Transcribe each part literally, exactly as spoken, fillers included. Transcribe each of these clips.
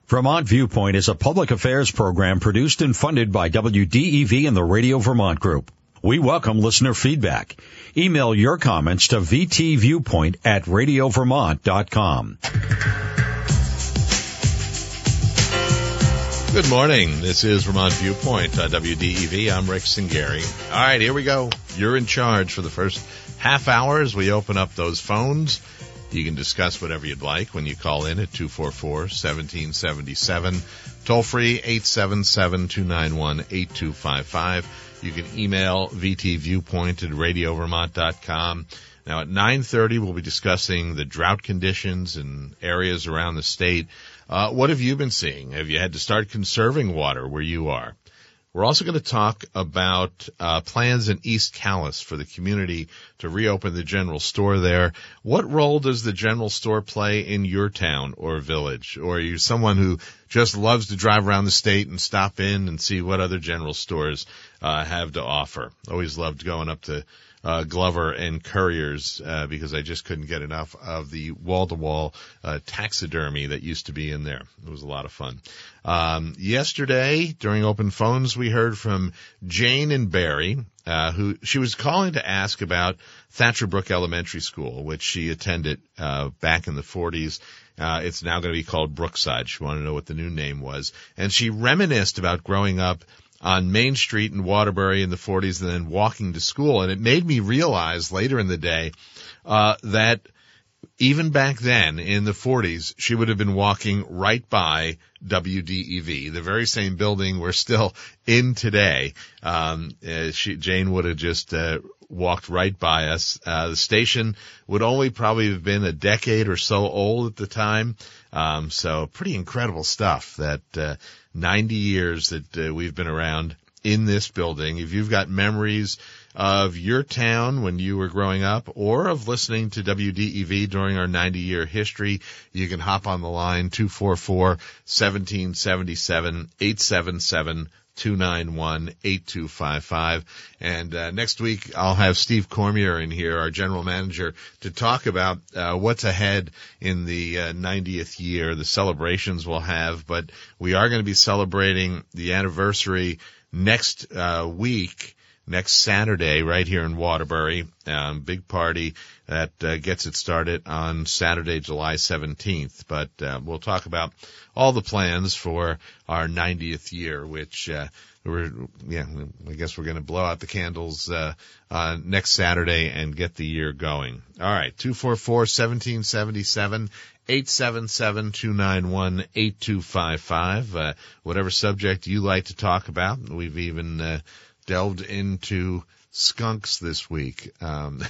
Vermont Viewpoint is a public affairs program produced and funded by W D E V and the Radio Vermont Group. We welcome listener feedback. Email your comments to v t viewpoint at radio vermont dot com. Good morning. This is Vermont Viewpoint on W D E V. I'm Rick Singari. All right, here we go. You're in charge for the first half hour as we open up those phones. You can discuss whatever you'd like when you call in at two four four, one seven seven seven. Toll free eight seven seven, two nine one, eight two five five. You can email v t viewpoint at radio vermont dot com. Now at nine thirty we'll be discussing the drought conditions in areas around the state. Uh, what have you been seeing? Have you had to start conserving water where you are? We're also going to talk about uh, plans in East Calais for the community to reopen the general store there. What role does the general store play in your town or village? Or are you someone who just loves to drive around the state and stop in and see what other general stores uh, have to offer? Always loved going up to Uh, Glover and Currier's, uh, because I just couldn't get enough of the wall-to-wall, uh, taxidermy that used to be in there. It was a lot of fun. Um, yesterday, during open phones, we heard from Jane in Barrie, uh, who, she was calling to ask about Thatcher Brook Elementary School, which she attended, uh, back in the forties. Uh, it's now going to be called Brookside. She wanted to know what the new name was. And she reminisced about growing up on Main Street in Waterbury in the forties and then walking to school. And it made me realize later in the day, uh, that even back then in the forties, she would have been walking right by W D E V, the very same building we're still in today. Um, uh, she, Jane would have just, uh, walked right by us. Uh, the station would only probably have been a decade or so old at the time. Um, so pretty incredible stuff that, uh, ninety years that uh, we've been around in this building. If you've got memories of your town when you were growing up or of listening to W D E V during our ninety-year history, you can hop on the line two four four, one seven seven seven, eight seven seven, two nine one, eight two five five. And uh, next week I'll have Steve Cormier in here, our general manager, to talk about uh, what's ahead in the uh, ninetieth year, the celebrations we'll have. But we are going to be celebrating the anniversary next uh, week, next Saturday, right here in Waterbury. Um, big party that uh, gets it started on Saturday, July seventeenth. But uh, we'll talk about all the plans for our ninetieth year, which uh, we're, yeah, I guess we're going to blow out the candles uh, uh, next Saturday and get the year going. All right, two four four, one seven seven seven, eight seven seven, two nine one, eight two five five. Uh, whatever subject you like to talk about. We've even uh, delved into skunks this week, um,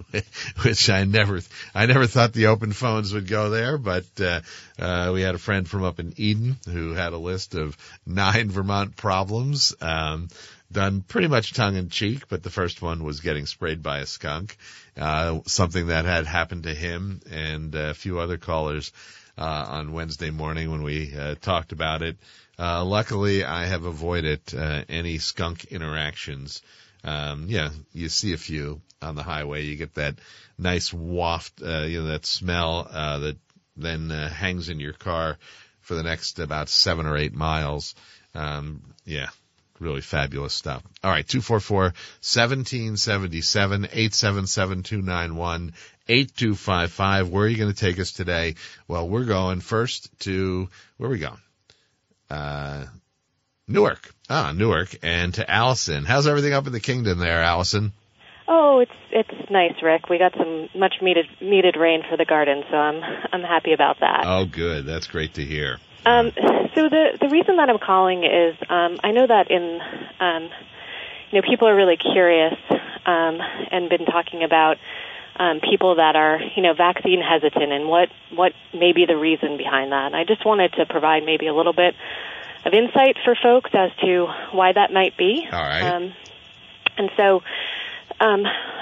which I never, I never thought the open phones would go there, but, uh, uh, we had a friend from up in Eden who had a list of nine Vermont problems, um, done pretty much tongue in cheek, but the first one was getting sprayed by a skunk, uh, something that had happened to him and a few other callers, uh, on Wednesday morning when we, uh, talked about it. Uh, luckily I have avoided, uh, any skunk interactions. Um, yeah, you see a few on the highway. You get that nice waft, uh, you know, that smell, uh, that then, uh, hangs in your car for the next about seven or eight miles. Um, yeah, really fabulous stuff. All right, two four four, one seven seven seven, eight seven seven, two nine one, eight two five five. Where are you going to take us today? Well, we're going first to, where are we going? Uh, Newark. Ah, Newark. And to Allison. How's everything up in the kingdom there, Allison? Oh, it's it's nice, Rick. We got some much needed needed rain for the garden, so I'm I'm happy about that. Oh, good. That's great to hear. Um, so the the reason that I'm calling is um, I know that in um, you know people are really curious um, and been talking about um, people that are you know vaccine hesitant and what what may be the reason behind that. And I just wanted to provide maybe a little bit of insight for folks as to why that might be. All right. Um, and so, um,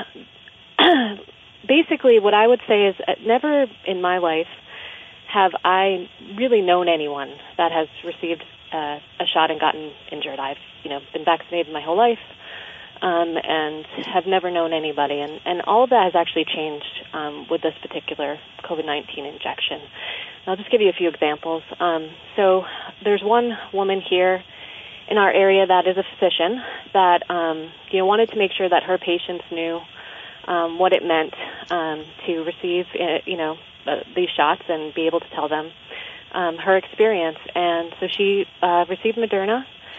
basically, what I would say is, uh, never in my life have I really known anyone that has received uh, a shot and gotten injured. I've, you know, been vaccinated my whole life, um, and have never known anybody. And, and all of that has actually changed um, with this particular COVID nineteen injection. I'll just give you a few examples. Um, so there's one woman here in our area that is a physician that um, you know wanted to make sure that her patients knew um, what it meant um, to receive uh, you know uh, these shots and be able to tell them um, her experience. And so she uh, received Moderna,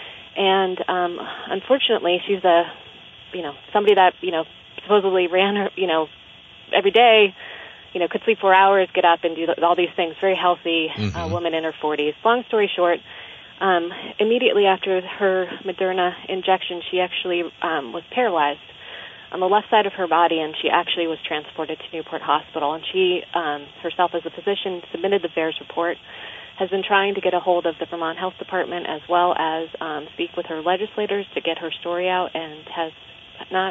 and um, unfortunately, she's a you know somebody that you know supposedly ran her you know every day. You know, could sleep four hours, get up, and do all these things. Very healthy mm-hmm. uh, woman in her forties. Long story short, um, immediately after her Moderna injection, she actually um, was paralyzed on the left side of her body, and she actually was transported to Newport Hospital. And she, um, herself as a physician, submitted the V A E R S report, has been trying to get a hold of the Vermont Health Department as well as um, speak with her legislators to get her story out, and has not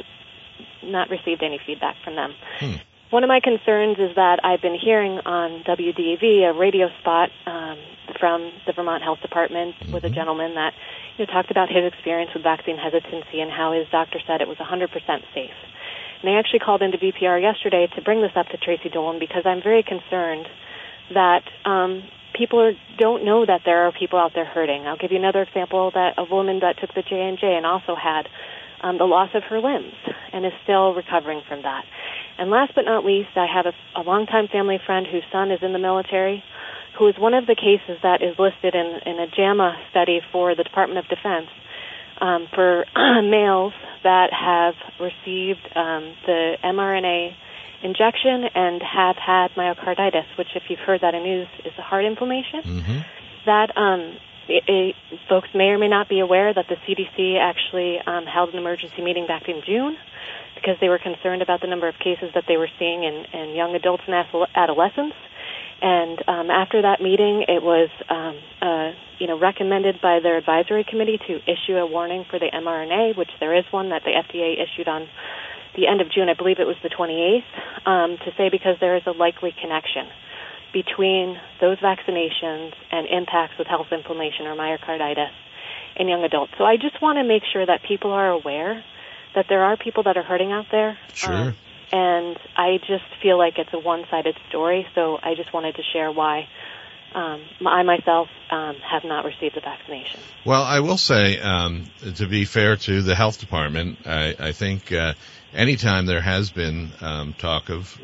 not received any feedback from them. Hmm. One of my concerns is that I've been hearing on W D E V a radio spot um, from the Vermont Health Department mm-hmm. with a gentleman that you know, talked about his experience with vaccine hesitancy and how his doctor said it was one hundred percent safe. And they actually called into V P R yesterday to bring this up to Tracy Dolan because I'm very concerned that um, people are, don't know that there are people out there hurting. I'll give you another example, that a woman that took the J and J and also had um, the loss of her limbs and is still recovering from that. And last but not least, I have a, a longtime family friend whose son is in the military, who is one of the cases that is listed in, in a JAMA study for the Department of Defense um, for males that have received um, the mRNA injection and have had myocarditis, which, if you've heard that in news, is a heart inflammation. Mm-hmm. That um, it, it, folks may or may not be aware that the C D C actually um, held an emergency meeting back in June, because they were concerned about the number of cases that they were seeing in, in young adults and adolescents. And um, after that meeting, it was um, uh, you know, recommended by their advisory committee to issue a warning for the mRNA, which there is one that the F D A issued on the end of June, I believe it was the twenty-eighth, um, to say because there is a likely connection between those vaccinations and impacts with health inflammation or myocarditis in young adults. So I just want to make sure that people are aware that there are people that are hurting out there. Sure. Um, and I just feel like it's a one-sided story, so I just wanted to share why um, I myself um, have not received the vaccination. Well, I will say, um, to be fair to the health department, I, I think uh, anytime there has been um, talk of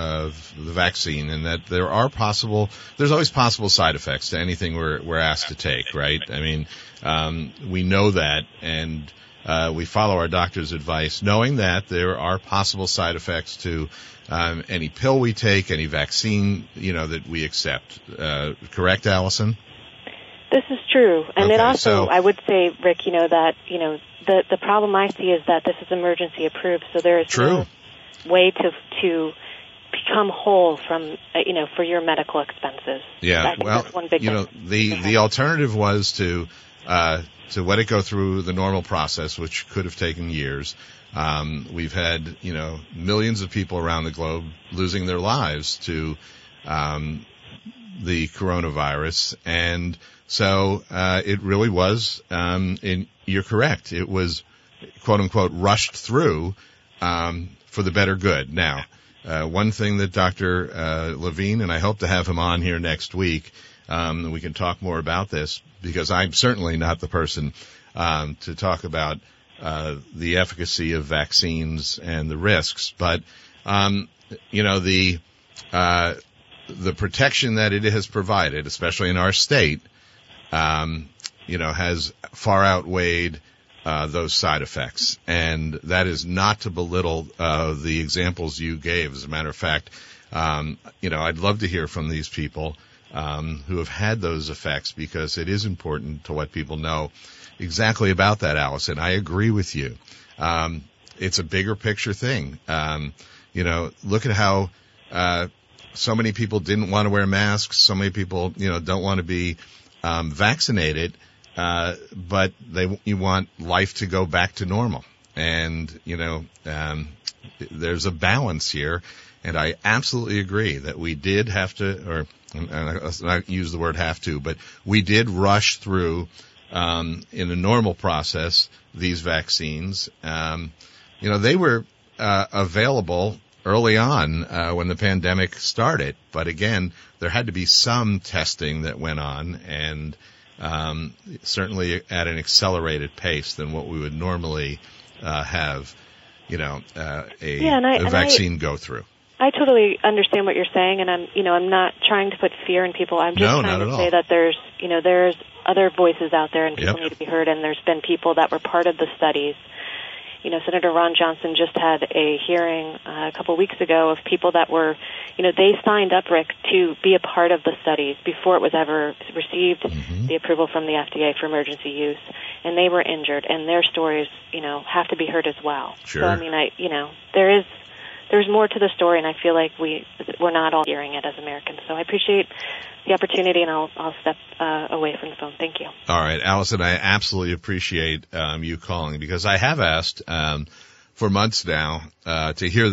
of the vaccine, and that there are possible, there's always possible side effects to anything we're we're asked to take, right? I mean, um, we know that, and Uh, we follow our doctor's advice, knowing that there are possible side effects to um, any pill we take, any vaccine, you know, that we accept. Uh, correct, Allison? This is true. And okay, it also, so, I would say, Rick, you know, that, you know, the, the problem I see is that this is emergency approved, so there is true. no way to to become whole from, uh, you know, for your medical expenses. Yeah, well, that's one big you know, the, the alternative was to uh, to let it go through the normal process, which could have taken years. Um, we've had, you know, millions of people around the globe losing their lives to um, the coronavirus, and so uh, it really was. Um, and you're correct; it was "quote unquote" rushed through um, for the better good. Now, uh, one thing that Doctor Uh, Levine, and I hope to have him on here next week, um, and we can talk more about this, because I'm certainly not the person um, to talk about uh, the efficacy of vaccines and the risks. But, um, you know, the uh, the protection that it has provided, especially in our state, um, you know, has far outweighed uh, those side effects. And that is not to belittle uh, the examples you gave. As a matter of fact, um, you know, I'd love to hear from these people Um, who have had those effects, because it is important to let people know exactly about that, Allison. I agree with you. Um, it's a bigger picture thing. Um, you know, look at how uh, so many people didn't want to wear masks. So many people, you know, don't want to be um, vaccinated, uh, but they you want life to go back to normal. And, you know, um, there's a balance here. And I absolutely agree that we did have to, or and let's not use the word have to, but we did rush through, um, in a normal process, these vaccines. Um, you know, they were uh, available early on uh, when the pandemic started. But again, there had to be some testing that went on, and um, certainly at an accelerated pace than what we would normally uh, have, you know, uh, a, yeah, and I, a vaccine and I, go through. I totally understand what you're saying, and I'm, you know, I'm not trying to put fear in people. I'm just no, trying not to at say all. that there's, you know, there's other voices out there, and people Yep. need to be heard. And there's been people that were part of the studies. You know, Senator Ron Johnson just had a hearing uh, a couple of weeks ago of people that were, you know, they signed up, Rick, to be a part of the studies before it was ever received Mm-hmm. the approval from the F D A for emergency use, and they were injured, and their stories, you know, have to be heard as well. Sure. So I mean, I, you know, there is. There's more to the story, and I feel like we, we're not all hearing it as Americans. So I appreciate the opportunity, and I'll, I'll step uh, away from the phone. Thank you. All right, Allison, I absolutely appreciate um, you calling, because I have asked um, for months now uh, to hear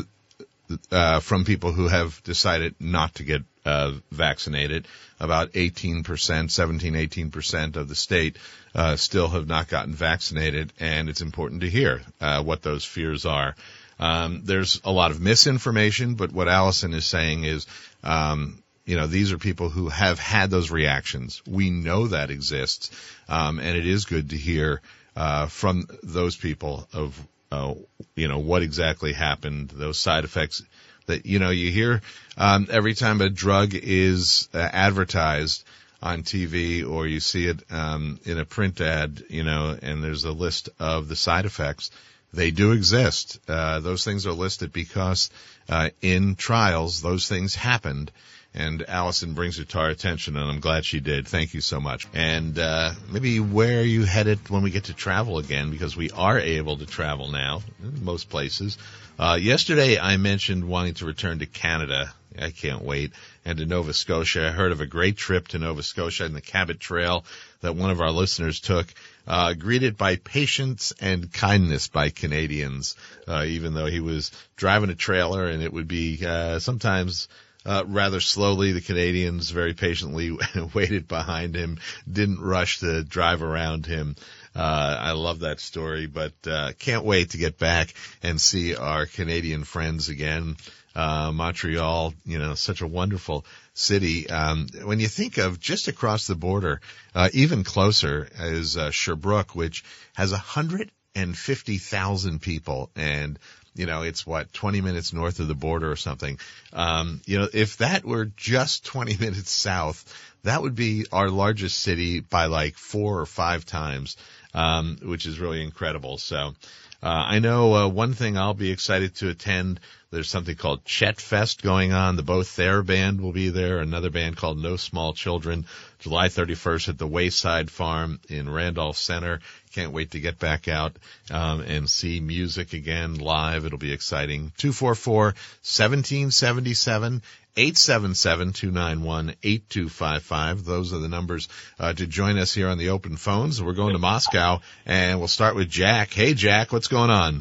uh, from people who have decided not to get uh, vaccinated. About eighteen percent, seventeen, eighteen percent of the state uh, still have not gotten vaccinated, and it's important to hear uh, what those fears are. Um, there's a lot of misinformation, but what Allison is saying is, um, you know, these are people who have had those reactions. We know that exists, um, and it is good to hear uh, from those people of, uh, you know, what exactly happened, those side effects that, you know, you hear um, every time a drug is uh, advertised on T V, or you see it um, in a print ad, you know, and there's a list of the side effects. They do exist. Uh, those things are listed because uh, in trials, those things happened. And Allison brings it to our attention, and I'm glad she did. Thank you so much. And uh, maybe where are you headed when we get to travel again, because we are able to travel now in most places. Uh, yesterday, I mentioned wanting to return to Canada. I can't wait. And to Nova Scotia. I heard of a great trip to Nova Scotia and the Cabot Trail that one of our listeners took. Uh, greeted by patience and kindness by Canadians, uh, even though he was driving a trailer, and it would be, uh, sometimes, uh, rather slowly. The Canadians very patiently waited behind him, didn't rush to drive around him. Uh, I love that story, but, uh, can't wait to get back and see our Canadian friends again. Uh, Montreal, you know, such a wonderful city. Um, when you think of just across the border, uh, even closer is uh, Sherbrooke, which has one hundred fifty thousand people, and you know, it's what, twenty minutes north of the border or something. Um, you know, if that were just twenty minutes south, that would be our largest city by like four or five times, um, which is really incredible. So, uh, I know, uh, one thing I'll be excited to attend. There's something called Chet Fest going on. The Both There band will be there. Another band called No Small Children, July thirty-first at the Wayside Farm in Randolph Center. Can't wait to get back out um, and see music again live. It'll be exciting. two four four, one seven seven seven, eight seven seven, two nine one, eight two five five. Those are the numbers uh, to join us here on the open phones. We're going to Moscow, and we'll start with Jack. Hey, Jack, what's going on?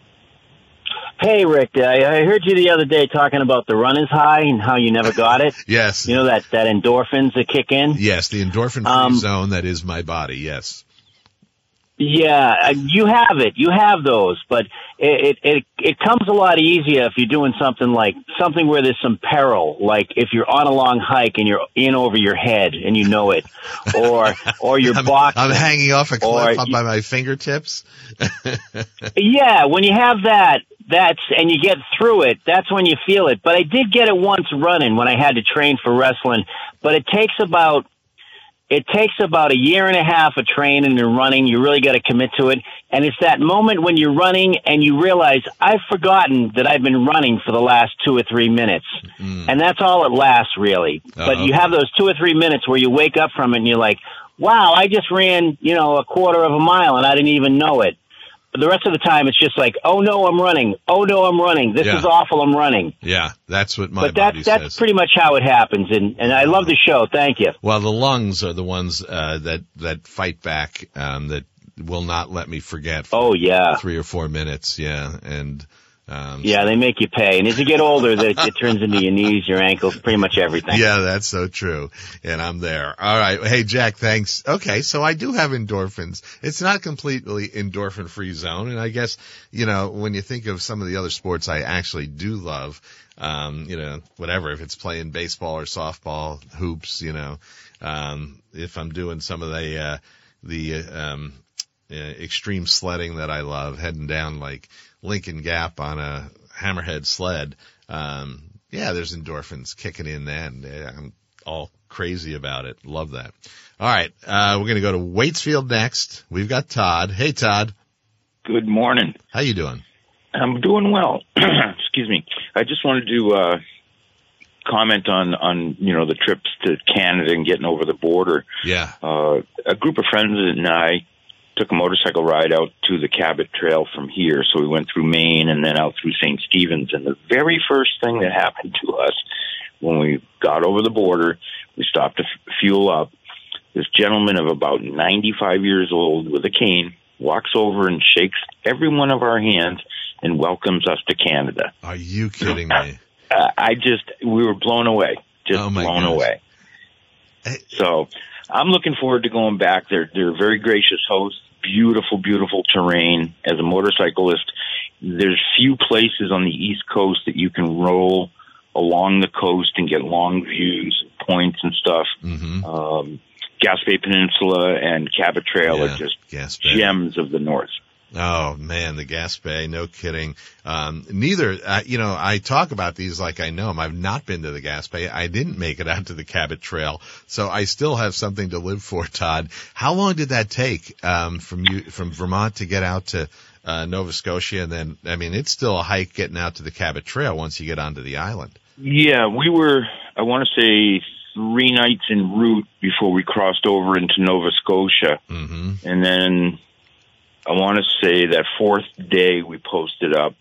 Hey, Rick, I, I heard you the other day talking about the runner's high and how you never got it. Yes. You know, that, that endorphins that kick in? Yes, the endorphin-free um, zone that is my body, yes. Yeah, you have it. You have those, but it, it, it, it comes a lot easier if you're doing something like, something where there's some peril, like if you're on a long hike and you're in over your head and you know it, or, or you're I'm, boxing. I'm hanging off a cliff up you, by my fingertips. Yeah, when you have that, that's, and you get through it, that's when you feel it. But I did get it once running when I had to train for wrestling, but it takes about, It takes about a year and a half of training and running. You really got to commit to it. And it's that moment when you're running and you realize, I've forgotten that I've been running for the last two or three minutes. Mm. And that's all it lasts, really. Uh-oh. But you have those two or three minutes where you wake up from it and you're like, wow, I just ran, you know, a quarter of a mile and I didn't even know it. But the rest of the time, it's just like, oh, no, I'm running. Oh, no, I'm running. This yeah. is awful. I'm running. Yeah, that's what my but body that, says. That's pretty much how it happens. And, and I love the show. Thank you. Well, the lungs are the ones uh, that, that fight back, um, that will not let me forget for oh, yeah. three or four minutes. Yeah, and Um, yeah, they make you pay. And as you get older, it, it turns into your knees, your ankles, pretty much everything. Yeah, that's so true. And I'm there. All right. Hey, Jack, thanks. Okay, so I do have endorphins. It's not completely endorphin-free zone. And I guess, you know, when you think of some of the other sports I actually do love, um, you know, whatever, if it's playing baseball or softball, hoops, you know, um, if I'm doing some of the, uh, the, um, uh, extreme sledding that I love, heading down like Lincoln Gap on a hammerhead sled. Um, yeah, there's endorphins kicking in then. I'm all crazy about it. Love that. All right. Uh, we're going to go to Waitsfield next. We've got Todd. Hey, Todd. Good morning. How you doing? I'm doing well. Excuse me. I just wanted to, uh, comment on, on, you know, the trips to Canada and getting over the border. Yeah. Uh, a group of friends and I took a motorcycle ride out to the Cabot Trail from here. So we went through Maine and then out through Saint Stephen's. And the very first thing that happened to us when we got over the border, we stopped to f- fuel up. This gentleman of about ninety-five years old with a cane walks over and shakes every one of our hands and welcomes us to Canada. Are you kidding me? Uh, I just, we were blown away, just Oh, my blown goodness. away. Hey. So I'm looking forward to going back. They're, they're very gracious hosts, beautiful, beautiful terrain. As a motorcyclist, there's few places on the East Coast that you can roll along the coast and get long views, points and stuff. Mm-hmm. Um, Gaspé Peninsula and Cabot Trail Yeah, are just Gaspé. gems of the North. Oh man, the Gaspé, no kidding. Um, neither, uh, you know, I talk about these like I know them. I've not been to the Gaspé. I didn't make it out to the Cabot Trail, so I still have something to live for, Todd. How long did that take, um, from you, from Vermont to get out to, uh, Nova Scotia? And then, I mean, it's still a hike getting out to the Cabot Trail once you get onto the island. Yeah, we were, I want to say, three nights en route before we crossed over into Nova Scotia. Mm-hmm. And then I want to say that fourth day we posted up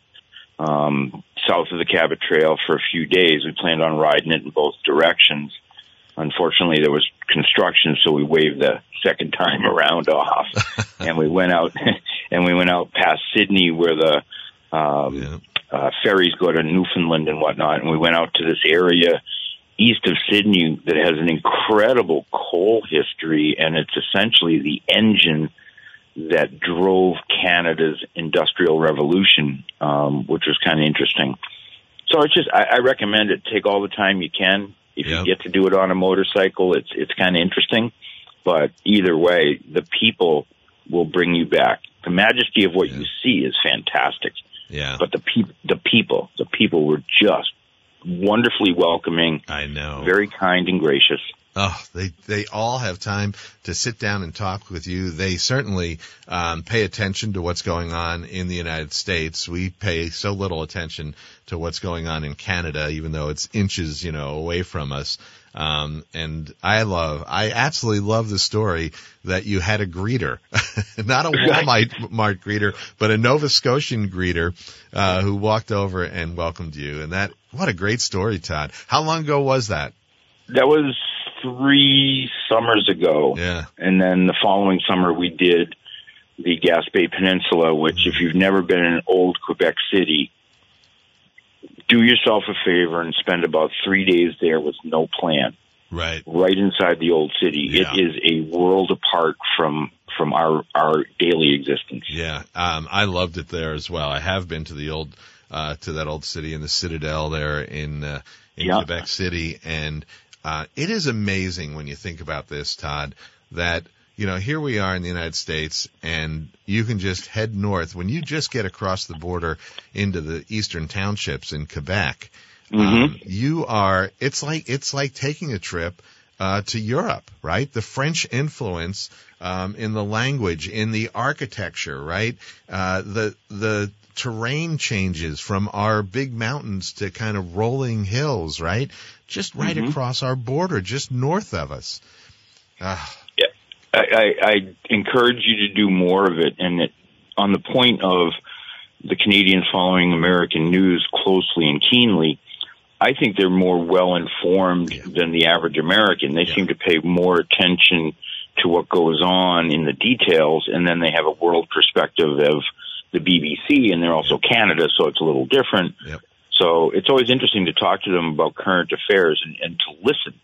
um, south of the Cabot Trail for a few days. We planned on riding it in both directions. Unfortunately, there was construction, so we waved the second time around off, and we went out and we went out past Sydney, where the um, Yeah. uh, ferries go to Newfoundland and whatnot. And we went out to this area east of Sydney that has an incredible coal history, and it's essentially the engine that drove Canada's industrial revolution, um, which was kind of interesting. So it's just, I, I recommend it. Take all the time you can. If Yep. you get to do it on a motorcycle, it's it's kind of interesting. But either way, the people will bring you back. The majesty of what Yeah. you see is fantastic. Yeah. But the pe- the people, the people were just wonderfully welcoming, I know. very kind and gracious. Oh, they they all have time to sit down and talk with you. They certainly um, pay attention to what's going on in the United States. We pay so little attention to what's going on in Canada, even though it's inches, you know, away from us. Um, and I love, I absolutely love the story that you had a greeter, not a Walmart Mart greeter, but a Nova Scotian greeter, uh, who walked over and welcomed you. And that, what a great story, Todd. How long ago was that? That was three summers ago. Yeah. And then the following summer we did the Gaspé Peninsula, which if you've never been in old Quebec City, do yourself a favor and spend about three days there with no plan. Right. Right inside the old city. Yeah. It is a world apart from from our, our daily existence. Yeah. Um, I loved it there as well. I have been to the old, uh, to that old city in the Citadel there in, uh, in Yeah. Quebec City. And, uh, it is amazing when you think about this, Todd, that, you know, here we are in the United States and you can just head north. When you just get across the border into the eastern townships in Quebec, Mm-hmm. um, you are, it's like, it's like taking a trip, uh, to Europe, right? The French influence, um, in the language, in the architecture, right? Uh, the, the terrain changes from our big mountains to kind of rolling hills, right? Just right Mm-hmm. across our border, just north of us. Ah. Yeah. I, I, I encourage you to do more of it. And it, on the point of the Canadians following American news closely and keenly, I think they're more well-informed Yeah. than the average American. They Yeah. seem to pay more attention to what goes on in the details, and then they have a world perspective of the B B C, and they're also Canada, so it's a little different. Yep. So it's always interesting to talk to them about current affairs and, and to listen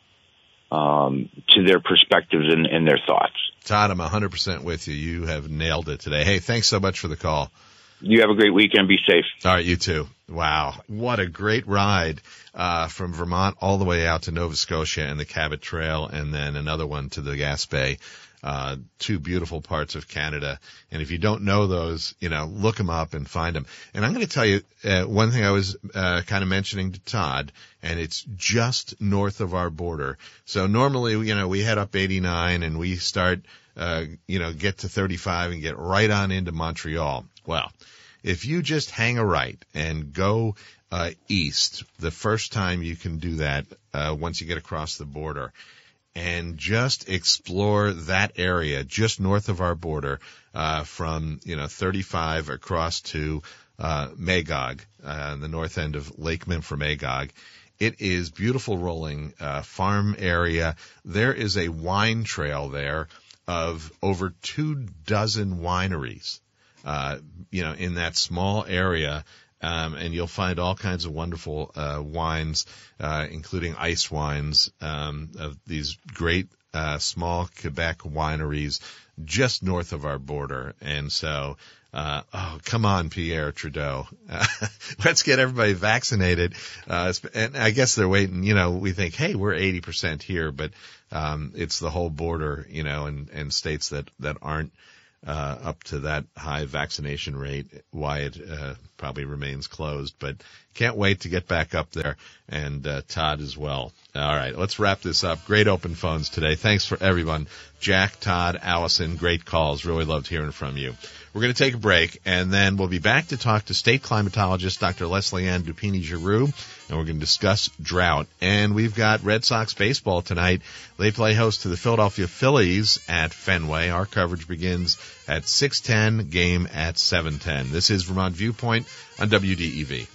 um, to their perspectives and, and their thoughts. Todd, I'm one hundred percent with you. You have nailed it today. Hey, thanks so much for the call. You have a great weekend. Be safe. All right, you too. Wow, what a great ride uh, from Vermont all the way out to Nova Scotia and the Cabot Trail, and then another one to the Gaspé. Uh, two beautiful parts of Canada. And if you don't know those, you know, look them up and find them. And I'm going to tell you uh, one thing I was uh, kind of mentioning to Todd, and it's just north of our border. So normally, you know, we head up eighty-nine and we start, uh, you know, get to thirty-five and get right on into Montreal. Well, if you just hang a right and go uh, east, the first time you can do that uh, once you get across the border, and just explore that area just north of our border, uh, from, you know, thirty-five across to, uh, Magog, uh, the north end of Lake Memphremagog. It is beautiful rolling, uh, farm area. There is a wine trail there of over two dozen wineries, uh, you know, in that small area. Um, and you'll find all kinds of wonderful uh, wines, uh, including ice wines, um, of these great uh, small Quebec wineries just north of our border. And so, uh, oh, come on, Pierre Trudeau. Uh, let's get everybody vaccinated. Uh, and I guess they're waiting. You know, we think, hey, we're eighty percent here, but um, it's the whole border, you know, and, and states that, that aren't Uh, up to that high vaccination rate, why it uh, probably remains closed. But can't wait to get back up there, and uh, Todd as well. All right, let's wrap this up. Great open phones today. Thanks for everyone. Jack, Todd, Allison, great calls. Really loved hearing from you. We're going to take a break, and then we'll be back to talk to state climatologist Doctor Leslie Ann Dupini-Giroux, and we're going to discuss drought. And we've got Red Sox baseball tonight. They play host to the Philadelphia Phillies at Fenway. Our coverage begins at six ten, game at seven ten. This is Vermont Viewpoint on W D E V.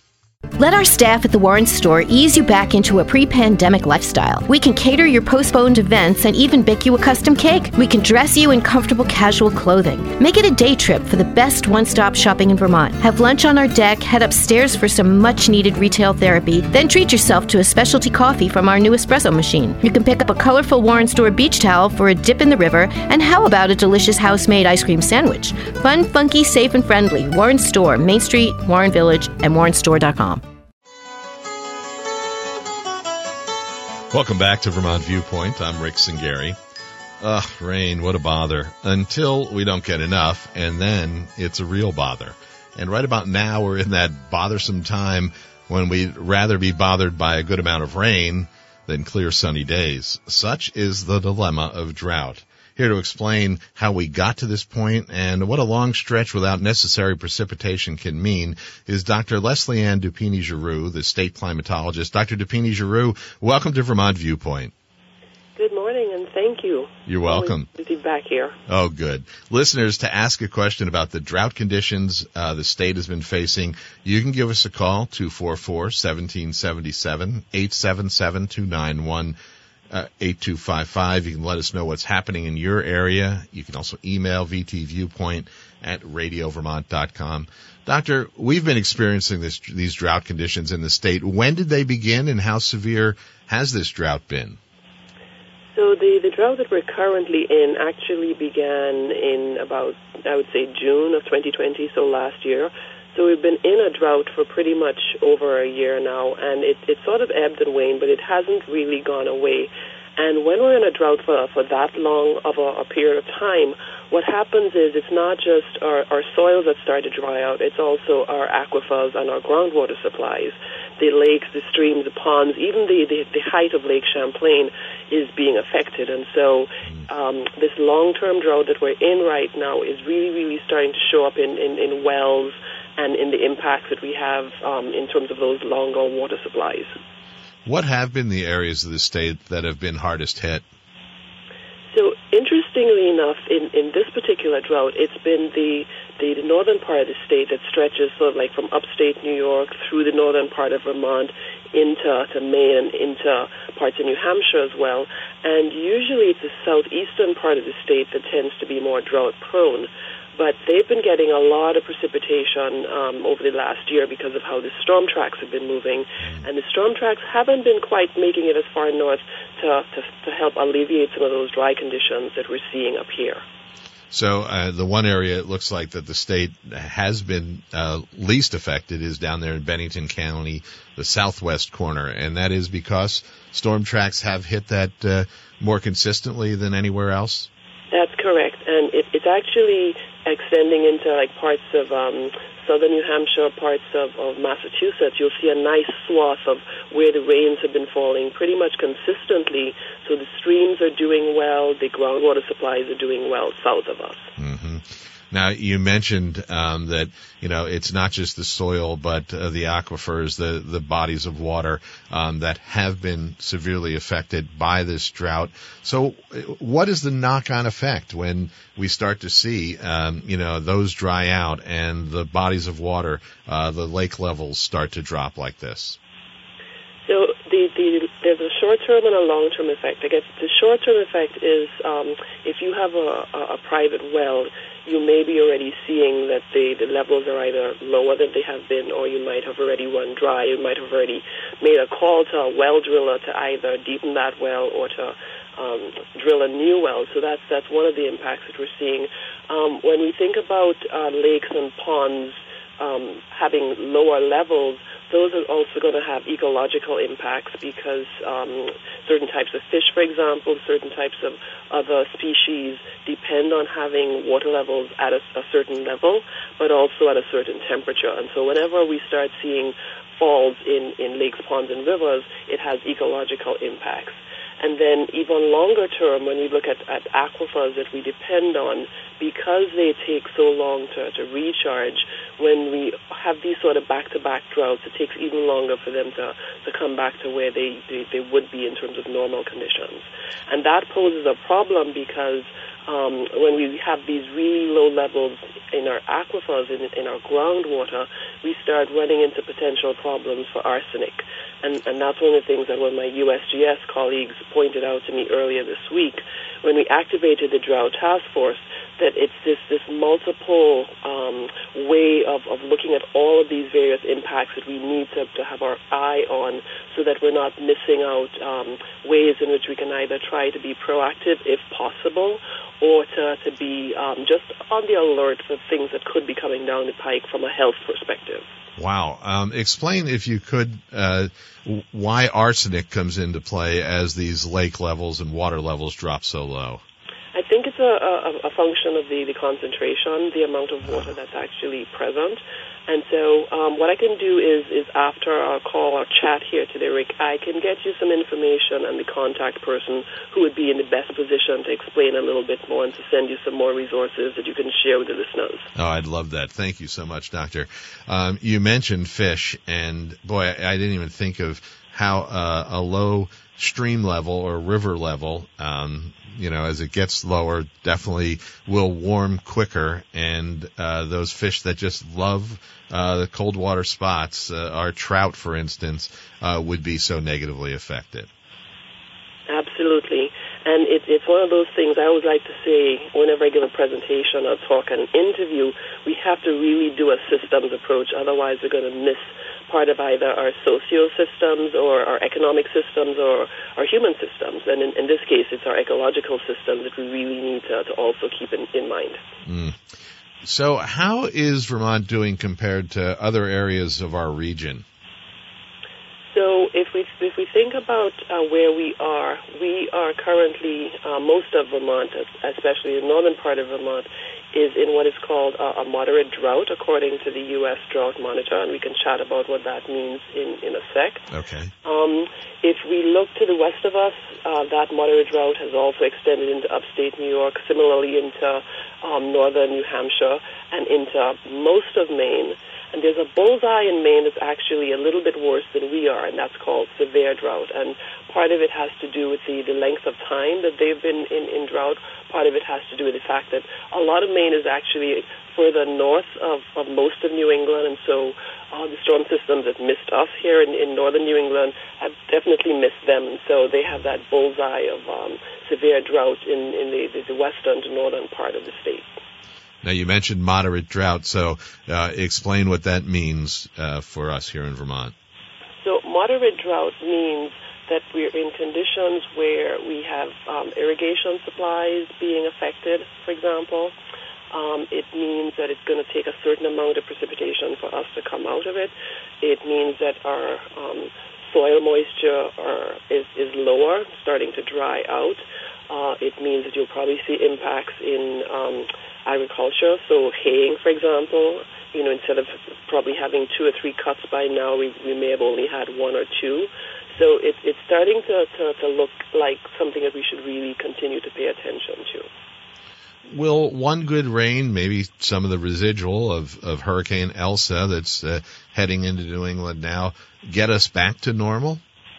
Let our staff at the Warren Store ease you back into a pre-pandemic lifestyle. We can cater your postponed events and even bake you a custom cake. We can dress you in comfortable casual clothing. Make it a day trip for the best one-stop shopping in Vermont. Have lunch on our deck, head upstairs for some much-needed retail therapy, then treat yourself to a specialty coffee from our new espresso machine. You can pick up a colorful Warren Store beach towel for a dip in the river, and how about a delicious house-made ice cream sandwich? Fun, funky, safe, and friendly. Warren Store, Main Street, Warren Village, and warren store dot com. Welcome back to Vermont Viewpoint. I'm Rick Singari. Ugh, rain, what a bother. Until we don't get enough, and then it's a real bother. And right about now, we're in that bothersome time when we'd rather be bothered by a good amount of rain than clear sunny days. Such is the dilemma of drought. Here to explain how we got to this point and what a long stretch without necessary precipitation can mean is Doctor Leslie Ann Dupini-Giroux, the state climatologist. Doctor Dupini-Giroux, welcome to Vermont Viewpoint. Good morning, and thank you. You're welcome. Always good to be back here. Oh, good. Listeners, to ask a question about the drought conditions uh, the state has been facing, you can give us a call, two four four, one seven seven seven, eight seven seven, two nine one. Uh, eight two five five. You can let us know what's happening in your area. You can also email v t viewpoint at radio vermont dot com. Doctor, we've been experiencing this, these drought conditions in the state. When did they begin, and how severe has this drought been? So the, the drought that we're currently in actually began in about, I would say, June of twenty twenty, so last year. So we've been in a drought for pretty much over a year now, and it, it sort of ebbed and waned, but it hasn't really gone away. And when we're in a drought for, for that long of a, a period of time, what happens is it's not just our, our soils that start to dry out, it's also our aquifers and our groundwater supplies. The lakes, the streams, the ponds, even the, the, the height of Lake Champlain is being affected. And so um, this long-term drought that we're in right now is really, really starting to show up in, in, in wells and in the impacts that we have um, in terms of those longer water supplies. What have been the areas of the state that have been hardest hit? So interestingly enough, in, in this particular drought, it's been the, the, the northern part of the state that stretches sort of like from upstate New York through the northern part of Vermont into to Maine and into parts of New Hampshire as well. And usually it's the southeastern part of the state that tends to be more drought-prone. But they've been getting a lot of precipitation um, over the last year because of how the storm tracks have been moving. And the storm tracks haven't been quite making it as far north to, to, to help alleviate some of those dry conditions that we're seeing up here. So uh, the one area it looks like that the state has been uh, least affected is down there in Bennington County, the southwest corner, and that is because storm tracks have hit that uh, more consistently than anywhere else? That's correct, and it, it's actually extending into like parts of um, southern New Hampshire, parts of, of Massachusetts. You'll see a nice swath of where the rains have been falling pretty much consistently. So the streams are doing well, the groundwater supplies are doing well south of us. Mm-hmm. Now, you mentioned um, that, you know, it's not just the soil, but uh, the aquifers, the, the bodies of water um, that have been severely affected by this drought. So what is the knock-on effect when we start to see, um, you know, those dry out and the bodies of water, uh, the lake levels start to drop like this? So the, the, there's a short-term and a long-term effect. I guess the short-term effect is um, if you have a, a, a private well, you may be already seeing that the, the levels are either lower than they have been, or you might have already run dry. You might have already made a call to a well driller to either deepen that well or to um, drill a new well. So that's that's one of the impacts that we're seeing. Um, when we think about uh, lakes and ponds um, having lower levels, those are also going to have ecological impacts because um, certain types of fish, for example, certain types of other species depend on having water levels at a, a certain level, but also at a certain temperature. And so whenever we start seeing falls in, in lakes, ponds, and rivers, it has ecological impacts. And then even longer term, when we look at, at aquifers that we depend on, because they take so long to, to recharge, when we have these sort of back-to-back droughts, it takes even longer for them to, to come back to where they, they, they would be in terms of normal conditions. And that poses a problem because um, when we have these really low levels in our aquifers, in, in our groundwater, we start running into potential problems for arsenic. And, and that's one of the things that one of my U S G S colleagues pointed out to me earlier this week when we activated the Drought Task Force, that it's this, this multiple um, way of, of looking at all of these various impacts that we need to, to have our eye on so that we're not missing out um, ways in which we can either try to be proactive if possible or to, to be um, just on the alert for things that could be coming down the pike from a health perspective. Wow. Um, explain, if you could, uh, why arsenic comes into play as these lake levels and water levels drop so low. I think it's a, a, a function of the, the concentration, the amount of water that's actually present. And so um, what I can do is, is after our call or chat here today, Rick, I can get you some information and the contact person who would be in the best position to explain a little bit more and to send you some more resources that you can share with the listeners. Oh, I'd love that. Thank you so much, Doctor. Um, you mentioned fish, and boy, I, I didn't even think of how uh, a low stream level or river level, um, you know, as it gets lower, definitely will warm quicker. And uh, those fish that just love uh, the cold water spots, uh, our trout, for instance, uh, would be so negatively affected. Absolutely. And it, it's one of those things I always like to say whenever I give a presentation or talk and interview, we have to really do a systems approach. Otherwise, we're going to miss part of either our socio-systems or our economic systems or our human systems. And in, in this case, it's our ecological systems that we really need to, to also keep in, in mind. Mm. So how is Vermont doing compared to other areas of our region? So if we if we think about uh, where we are, we are currently, uh, most of Vermont, especially the northern part of Vermont, is in what is called a, a moderate drought, according to the U S Drought Monitor, and we can chat about what that means in, in a sec. Okay. Um, if we look to the west of us, uh, that moderate drought has also extended into upstate New York, similarly into um, northern New Hampshire, and into most of Maine. And there's a bullseye in Maine that's actually a little bit worse than we are, and that's called severe drought. And part of it has to do with the, the length of time that they've been in, in drought. Part of it has to do with the fact that a lot of Maine is actually further north of, of most of New England, and so uh, the storm systems that missed us here in, in northern New England have definitely missed them, and so they have that bullseye of um, severe drought in, in the, the, the western to northern part of the state. Now, you mentioned moderate drought, so uh, explain what that means uh, for us here in Vermont. So moderate drought means that we're in conditions where we have um, irrigation supplies being affected, for example. Um, it means that it's going to take a certain amount of precipitation for us to come out of it. It means that our um, soil moisture are, is, is lower, starting to dry out. Uh, it means that you'll probably see impacts in um, agriculture. So haying, for example, you know, instead of probably having two or three cuts by now, we, we may have only had one or two. So it, it's starting to, to, to look like something that we should really continue to pay attention to. Will one good rain, maybe some of the residual of, of Hurricane Elsa that's uh, heading into New England now, get us back to normal?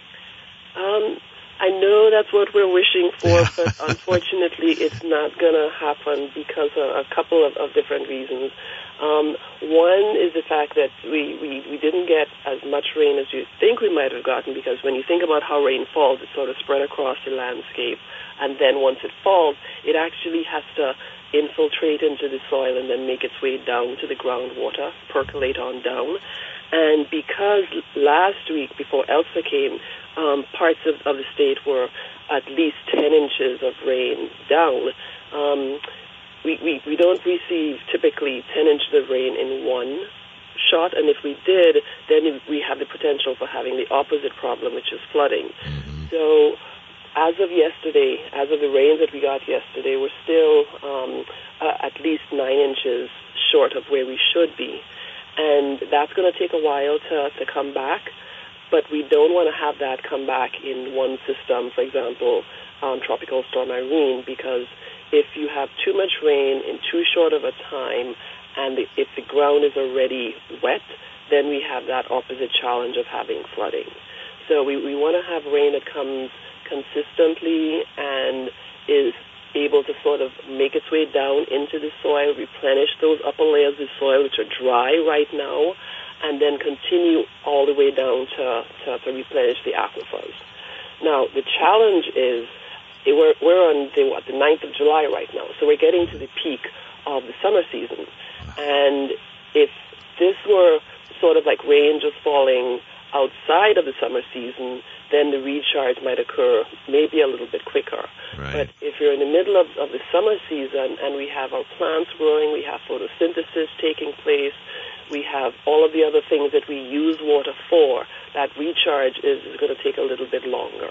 Um, I know that's what we're wishing for, but unfortunately it's not going to happen because of a couple of, of different reasons. Um, one is the fact that we, we, we didn't get as much rain as you think we might have gotten, because when you think about how rain falls, it's sort of spread across the landscape, and then once it falls, it actually has to infiltrate into the soil and then make its way down to the groundwater, percolate on down. And because last week, before Elsa came, um, parts of, of the state were at least ten inches of rain down, um, we, we, we don't receive typically ten inches of rain in one shot, and if we did, then we have the potential for having the opposite problem, which is flooding. Mm-hmm. So as of yesterday, as of the rains that we got yesterday, we're still um, uh, at least nine inches short of where we should be. And that's going to take a while to, to come back, but we don't want to have that come back in one system, for example, um, Tropical Storm Irene, because if you have too much rain in too short of a time, and the, if the ground is already wet, then we have that opposite challenge of having flooding. So we, we want to have rain that comes consistently and is able to sort of make its way down into the soil, replenish those upper layers of the soil, which are dry right now, and then continue all the way down to, to, to replenish the aquifers. Now, the challenge is, we're, we're on the, what, the ninth of July right now, so we're getting to the peak of the summer season. And if this were sort of like rain just falling outside of the summer season, then the recharge might occur maybe a little bit quicker. Right. But if you're in the middle of, of the summer season and we have our plants growing, we have photosynthesis taking place, we have all of the other things that we use water for, that recharge is, is going to take a little bit longer.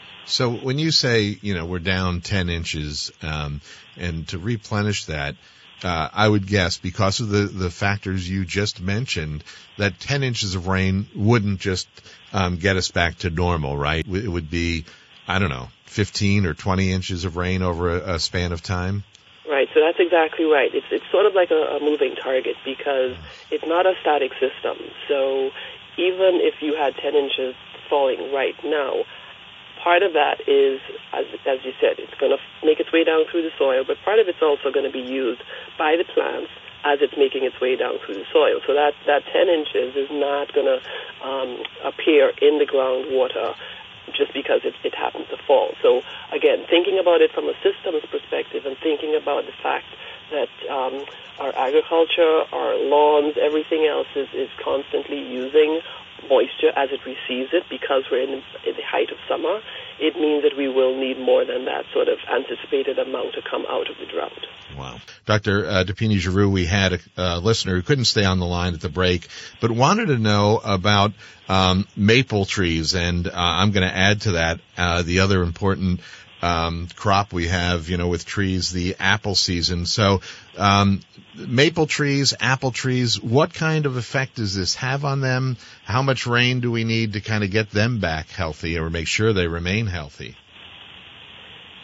So when you say, you know, we're down ten inches, um, and to replenish that, Uh, I would guess, because of the, the factors you just mentioned, that ten inches of rain wouldn't just um, get us back to normal, right? It would be, I don't know, fifteen or twenty inches of rain over a, a span of time? Right, so that's exactly right. It's it's sort of like a, a moving target, because it's not a static system. So even if you had ten inches falling right now, part of that is, as, as you said, it's going to make its way down through the soil, but part of it's also going to be used by the plants as it's making its way down through the soil. So that, that ten inches is not going to um, appear in the groundwater just because it, it happens to fall. So, again, thinking about it from a systems perspective and thinking about the fact that um, our agriculture, our lawns, everything else is, is constantly using moisture as it receives it, because we're in the, in the height of summer, it means that we will need more than that sort of anticipated amount to come out of the drought. Wow. Doctor Uh, Dupini-Giroux, we had a, a listener who couldn't stay on the line at the break, but wanted to know about um, maple trees, and uh, I'm going to add to that uh, the other important um crop we have, you know, with trees, the apple season. So um maple trees, apple trees, what kind of effect does this have on them? How much rain do we need to kind of get them back healthy or make sure they remain healthy?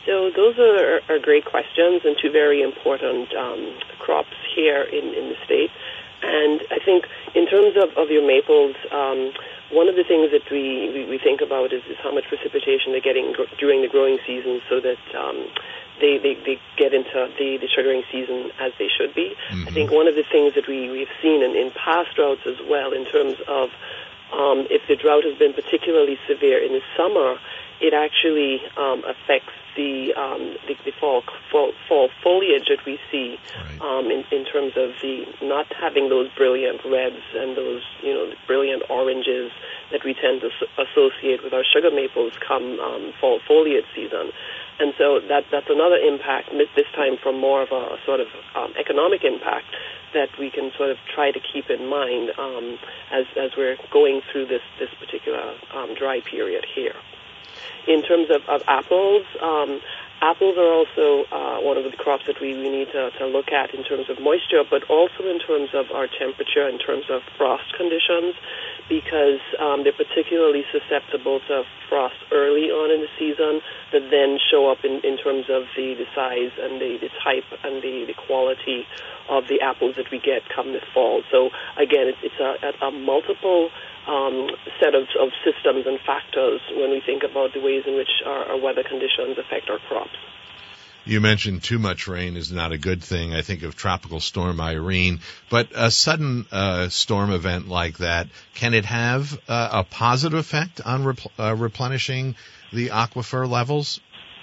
So those are, are great questions and two very important um, crops here in, in the state. And I think in terms of, of your maples, um, one of the things that we, we, we think about is, is how much precipitation they're getting gr- during the growing season so that um, they, they, they get into the, the sugaring season as they should be. Mm-hmm. I think one of the things that we, we've seen in, in past droughts as well in terms of um, if the drought has been particularly severe in the summer, it actually um, affects the, um, the the fall, fall fall foliage that we see right. um, in, in terms of the not having those brilliant reds and those you know brilliant oranges that we tend to s- associate with our sugar maples come um, fall foliage season. And so that that's another impact, this time from more of a, a sort of um, economic impact that we can sort of try to keep in mind um, as, as we're going through this, this particular um, dry period here. In terms of, of apples, um, apples are also uh, one of the crops that we, we need to, to look at in terms of moisture, but also in terms of our temperature, in terms of frost conditions, because um, they're particularly susceptible to frost early on in the season that then show up in, in terms of the, the size and the, the type and the, the quality of the apples that we get come this fall. So again, it's, it's a, a, a multiple um, set of, of systems and factors when we think about the ways in which our, our weather conditions affect our crops. You mentioned too much rain is not a good thing. I think of Tropical Storm Irene. But a sudden uh, storm event like that, can it have uh, a positive effect on rep- uh, replenishing the aquifer levels?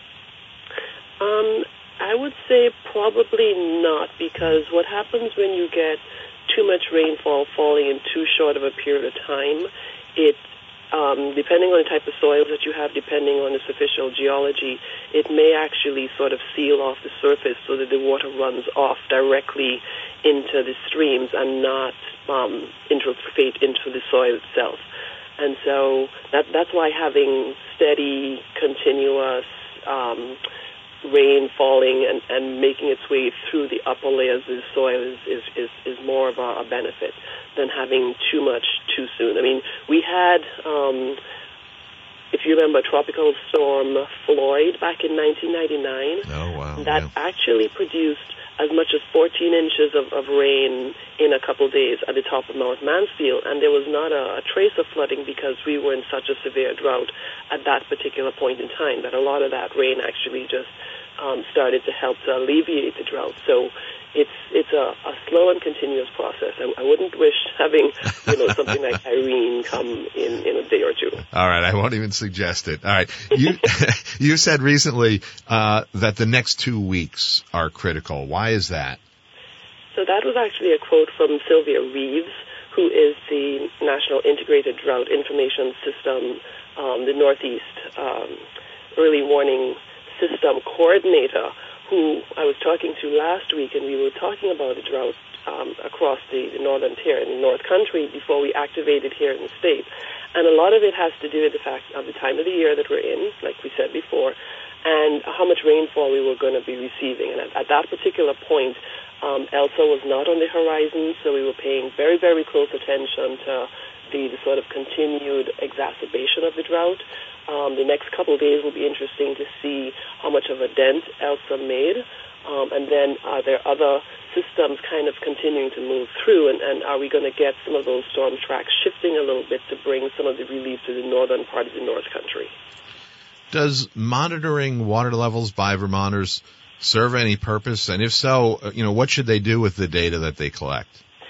Um, I would say probably not, because what happens when you get too much rainfall falling in too short of a period of time, it Um, depending on the type of soils that you have, depending on the superficial geology, it may actually sort of seal off the surface so that the water runs off directly into the streams and not um, infiltrate into the soil itself. And so that, that's why having steady, continuous um, rain falling and, and making its way through the upper layers of the soil is, is, is, is more of a, a benefit than having too much too soon. I mean, we had, um, if you remember, Tropical Storm Floyd back in nineteen ninety-nine. Oh, wow. That yeah. actually produced as much as fourteen inches of, of rain in a couple days at the top of Mount Mansfield, and there was not a, a trace of flooding because we were in such a severe drought at that particular point in time that a lot of that rain actually just um, started to help to alleviate the drought. So it's it's a, a slow and continuous process. I, I wouldn't wish having you know something like Irene come in, in a day or two. All right, I won't even suggest it. All right, you you said recently uh, that the next two weeks are critical. Why is that? So that was actually a quote from Sylvia Reeves, who is the National Integrated Drought Information System, um, the Northeast um, Early Warning System Coordinator, who I was talking to last week, and we were talking about the drought um, across the, the northern tier in the North Country before we activated here in the state. And a lot of it has to do with the fact of the time of the year that we're in, like we said before, and how much rainfall we were going to be receiving. And at, at that particular point, um, Elsa was not on the horizon, so we were paying very, very close attention to the, the sort of continued exacerbation of the drought. Um, the next couple of days will be interesting to see how much of a dent Elsa made, um, and then are there other systems kind of continuing to move through, and, and are we going to get some of those storm tracks shifting a little bit to bring some of the relief to the northern part of the North Country? Does monitoring water levels by Vermonters serve any purpose? And if so, you know, what should they do with the data that they collect?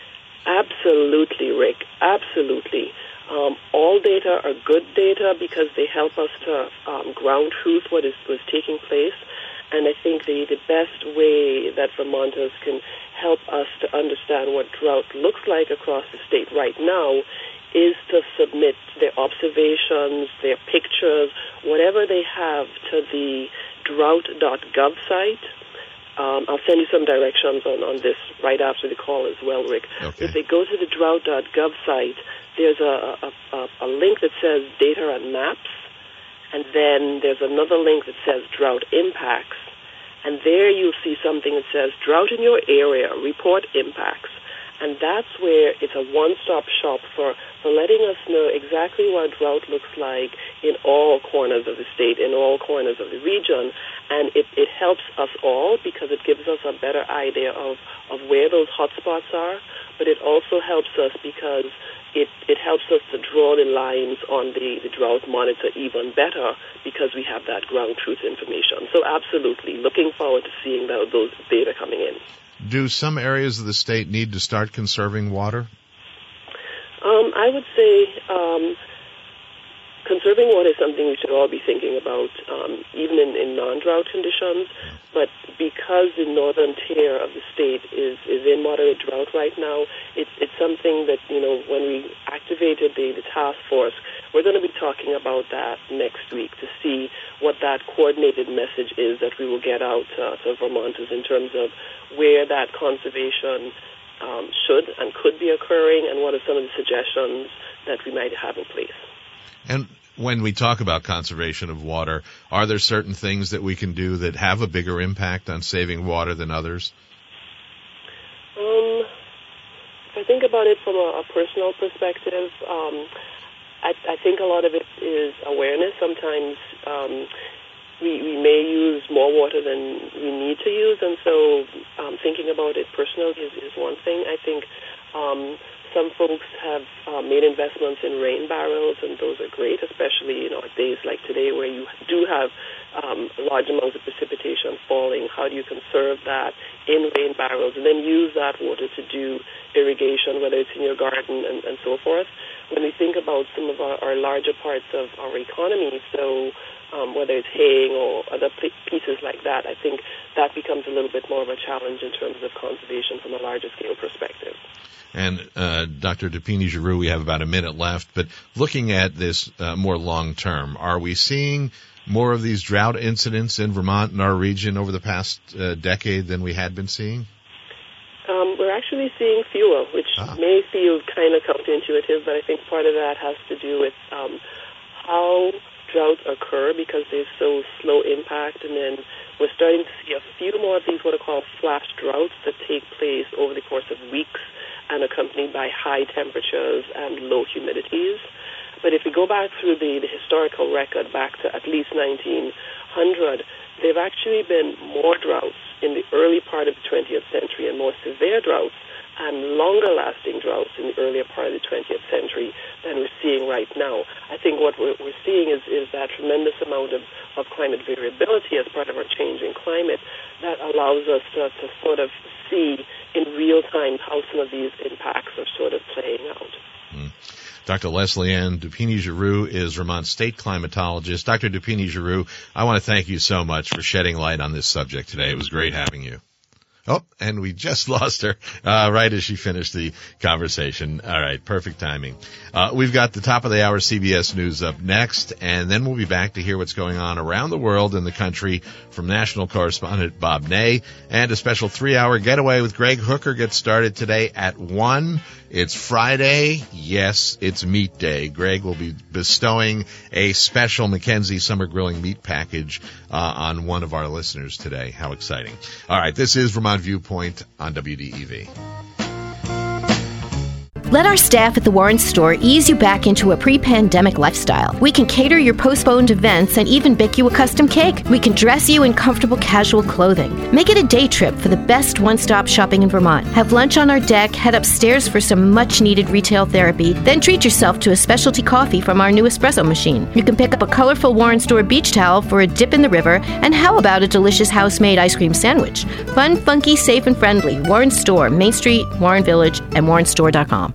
Absolutely, Rick. Absolutely. Um, all data are good data because they help us to um, ground truth what is was taking place. And I think the, the best way that Vermonters can help us to understand what drought looks like across the state right now is to submit their observations, their pictures, whatever they have to the drought dot gov site. Um, I'll send you some directions on, on this right after the call as well, Rick. Okay. If they go to the drought dot gov site, there's a, a, a, a link that says data and maps, and then there's another link that says drought impacts, and there you'll see something that says drought in your area, report impacts. And that's where it's a one-stop shop for, for letting us know exactly what drought looks like in all corners of the state, in all corners of the region. And it, it helps us all because it gives us a better idea of, of where those hotspots are. But it also helps us because it, it helps us to draw the lines on the, the drought monitor even better because we have that ground truth information. So absolutely, looking forward to seeing the, those data coming in. Do some areas of the state need to start conserving water? Um, I would say um, conserving water is something we should all be thinking about, um, even in, in non-drought conditions. But because the northern tier of the state is, is in moderate drought right now, it's, it's something that, you know, when we activated the, the task force, we're going to be talking about that next week to see what that coordinated message is that we will get out uh, to Vermonters in terms of where that conservation um, should and could be occurring and what are some of the suggestions that we might have in place. And when we talk about conservation of water, are there certain things that we can do that have a bigger impact on saving water than others? Um, if I think about it from a, a personal perspective, um, I, I think a lot of it is awareness. Sometimes um, we, we may use more water than we need to use, and so um, thinking about it personally is, is one thing. I think um, some folks have uh, made investments in rain barrels, and those are great, especially, you know, at days like today where you do have um, large amounts of precipitation falling. How do you conserve that in rain barrels and then use that water to do irrigation, whether it's in your garden and, and so forth? When we think about some of our, our larger parts of our economy, so um, whether it's haying or other pieces like that, I think that becomes a little bit more of a challenge in terms of conservation from a larger scale perspective. And uh, Doctor Dupini-Giroux, we have about a minute left, but looking at this uh, more long term, are we seeing more of these drought incidents in Vermont and our region over the past uh, decade than we had been seeing? Um, we're actually seeing fewer, which ah. may feel kind of counterintuitive, but I think part of that has to do with um, how droughts occur because they're so slow impact, and then we're starting to see a few more of these what are called flash droughts that take place over the course of weeks and accompanied by high temperatures and low humidities. But if we go back through the, the historical record back to at least nineteen hundred, there have actually been more droughts in the early part of the twentieth century and more severe droughts and longer-lasting droughts in the earlier part of the twentieth century than we're seeing right now. I think what we're, we're seeing is, is that tremendous amount of, of climate variability as part of our changing climate that allows us to, to sort of see in real time how some of these impacts are sort of playing out. Mm. Doctor Leslie Ann Dupini-Giroux is Vermont state climatologist. Doctor Dupini-Giroux, I want to thank you so much for shedding light on this subject today. It was great having you. Oh, and we just lost her uh, right as she finished the conversation. All right, perfect timing. Uh, we've got the top of the hour C B S News up next, and then we'll be back to hear what's going on around the world and the country from national correspondent Bob Ney. And a special three-hour getaway with Greg Hooker gets started today at one. It's Friday. Yes, it's Meat Day. Greg will be bestowing a special Mackenzie Summer Grilling meat package uh, on one of our listeners today. How exciting. All right, this is Vermont Viewpoint on W D E V. Let our staff at the Warren Store ease you back into a pre-pandemic lifestyle. We can cater your postponed events and even bake you a custom cake. We can dress you in comfortable casual clothing. Make it a day trip for the best one-stop shopping in Vermont. Have lunch on our deck, head upstairs for some much-needed retail therapy, then treat yourself to a specialty coffee from our new espresso machine. You can pick up a colorful Warren Store beach towel for a dip in the river, and how about a delicious house-made ice cream sandwich? Fun, funky, safe, and friendly. Warren Store, Main Street, Warren Village, and warren store dot com.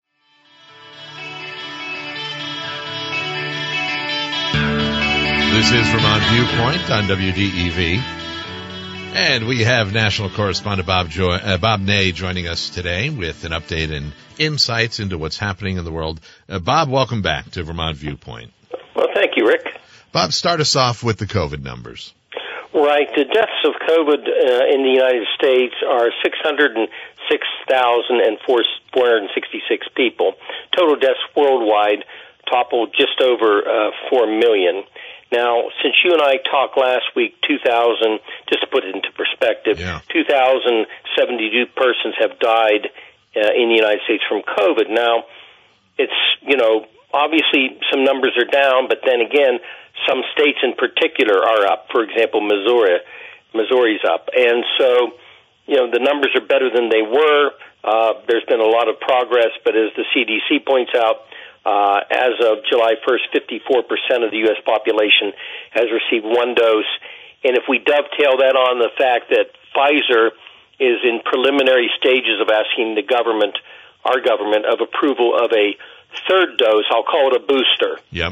This is Vermont Viewpoint on W D E V. And we have national correspondent Bob, jo- uh, Bob Ney joining us today with an update and insights into what's happening in the world. Uh, Bob, welcome back to Vermont Viewpoint. Well, thank you, Rick. Bob, start us off with the COVID numbers. Right. The deaths of COVID uh, in the United States are six hundred six thousand four hundred sixty-six people. Total deaths worldwide toppled just over uh, four million. Now, since you and I talked last week, two thousand, just to put it into perspective, yeah. two thousand seventy-two persons have died uh, in the United States from COVID. Now, it's, you know, obviously some numbers are down, but then again, some states in particular are up. For example, Missouri, Missouri's up. And so, you know, the numbers are better than they were. Uh, there's been a lot of progress, but as the C D C points out, uh, as of July first, fifty-four percent of the U S population has received one dose. And if we dovetail that on the fact that Pfizer is in preliminary stages of asking the government, our government, of approval of a third dose, I'll call it a booster. Yep.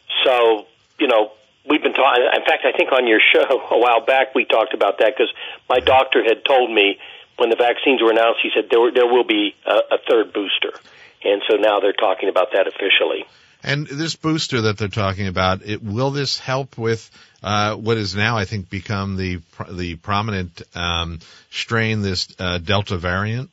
So, you know, we've been talking, in fact, I think on your show a while back we talked about that because my doctor had told me when the vaccines were announced, he said there, were, there will be a, a third booster. And so now they're talking about that officially. And this booster that they're talking about, it, will this help with uh, what is now, I think, become the the prominent um, strain, this uh, Delta variant?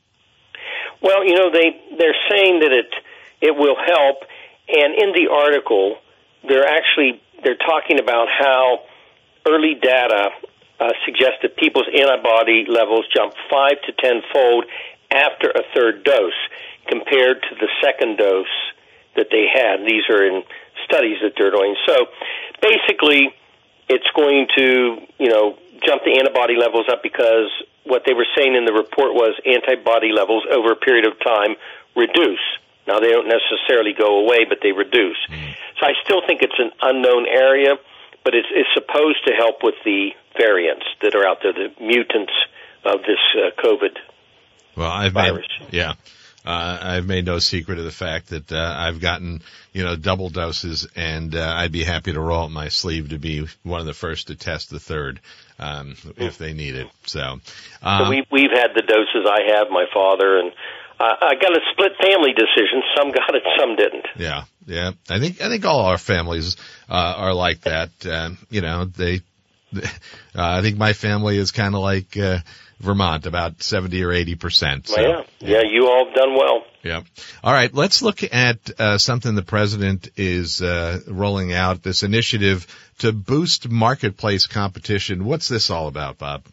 Well, you know, they, they're saying that it it will help. And in the article, they're actually they're talking about how early data uh, suggests that people's antibody levels jump five to tenfold after a third dose compared to the second dose that they had. These are in studies that they're doing. So basically, it's going to, you know, jump the antibody levels up because what they were saying in the report was antibody levels over a period of time reduce. Now, they don't necessarily go away, but they reduce. Mm. So I still think it's an unknown area, but it's, it's supposed to help with the variants that are out there, the mutants of this uh, COVID well, I've virus. Made, yeah. Uh, I've made no secret of the fact that uh, I've gotten, you know, double doses, and uh, I'd be happy to roll up my sleeve to be one of the first to test the third um, mm. if they need it. So, um, so we, we've had the doses. I have, my father, and uh, I got a split family decision. Some got it, some didn't. Yeah, yeah. I think I think all our families uh, are like that. Uh, you know, they. Uh, I think my family is kind of like uh, Vermont, about seventy or eighty percent. So, yeah. yeah, you all have done well. Yeah. All right, let's look at uh, something the president is uh, rolling out, this initiative to boost marketplace competition. What's this all about, Bob?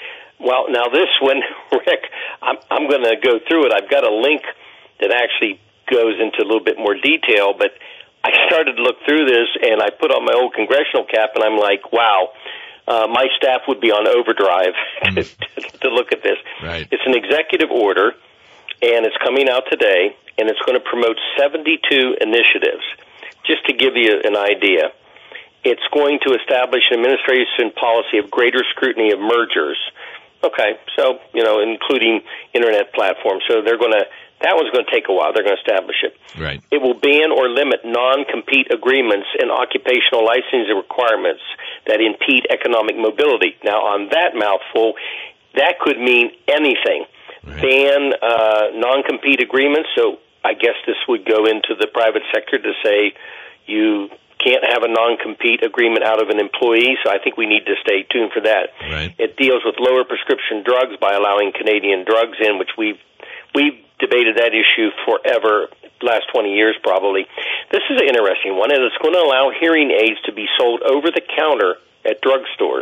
Well, now this one, Rick, I'm, I'm going to go through it. I've got a link that actually goes into a little bit more detail, but I started to look through this, and I put on my old congressional cap, and I'm like, wow. Uh, my staff would be on overdrive to, mm. to look at this. Right. It's an executive order, and it's coming out today, and it's going to promote seventy-two initiatives. Just to give you an idea, it's going to establish an administration policy of greater scrutiny of mergers. Okay, so, you know, including internet platforms. So they're going to, that one's going to take a while. They're going to establish it. Right. It will ban or limit non-compete agreements and occupational licensing requirements that impede economic mobility. Now, on that mouthful, that could mean anything. Right. Ban uh, non-compete agreements, so I guess this would go into the private sector to say you can't have a non-compete agreement out of an employee, so I think we need to stay tuned for that. Right. It deals with lower prescription drugs by allowing Canadian drugs in, which we've, we've debated that issue forever, last twenty years probably. This is an interesting one, and it's going to allow hearing aids to be sold over the counter at drugstores.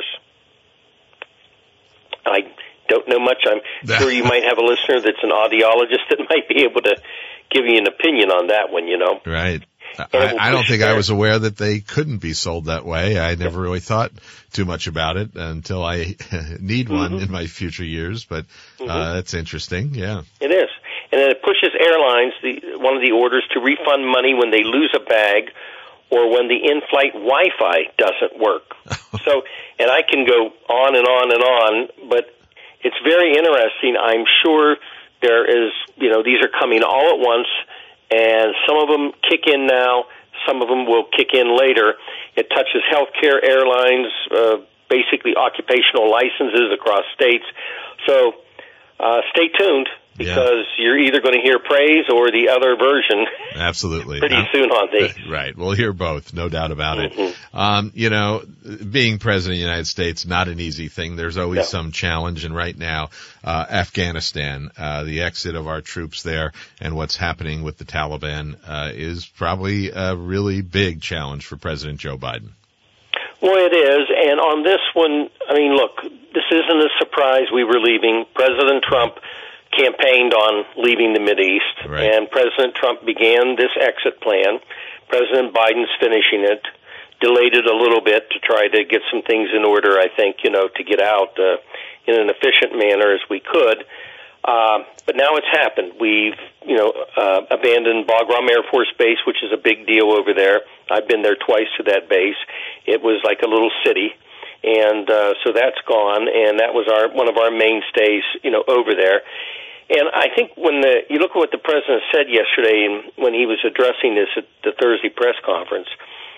I don't know much. I'm sure you might have a listener that's an audiologist that might be able to give you an opinion on that one, you know. Right. I, I don't think I was aware that they couldn't be sold that way. I never really thought too much about it until I need one mm-hmm. in my future years, but mm-hmm. uh, that's interesting, yeah. It is. And then it pushes airlines, the, one of the orders, to refund money when they lose a bag or when the in-flight Wi-Fi doesn't work. So, and I can go on and on and on, but it's very interesting. I'm sure there is, you know, these are coming all at once, and some of them kick in now, some of them will kick in later. It touches healthcare, airlines, uh, basically occupational licenses across states. So uh, stay tuned, because yeah. you're either going to hear praise or the other version. Absolutely. pretty no. soon on these. Right. We'll hear both, no doubt about mm-hmm. it. Um, you know, being president of the United States, not an easy thing. There's always no. some challenge. And right now, uh, Afghanistan, uh, the exit of our troops there and what's happening with the Taliban, uh, is probably a really big challenge for President Joe Biden. Well, it is. And on this one, I mean, look, this isn't a surprise we were leaving. President Trump campaigned on leaving the Mideast, right. and President Trump began this exit plan. President Biden's finishing it, delayed it a little bit to try to get some things in order, I think, you know, to get out uh, in an efficient manner as we could. Uh, but now it's happened. We've, you know, uh, abandoned Bagram Air Force Base, which is a big deal over there. I've been there twice to that base. It was like a little city. And uh, so that's gone, and that was our one of our mainstays, you know, over there. And I think when the, you look at what the president said yesterday and when he was addressing this at the Thursday press conference,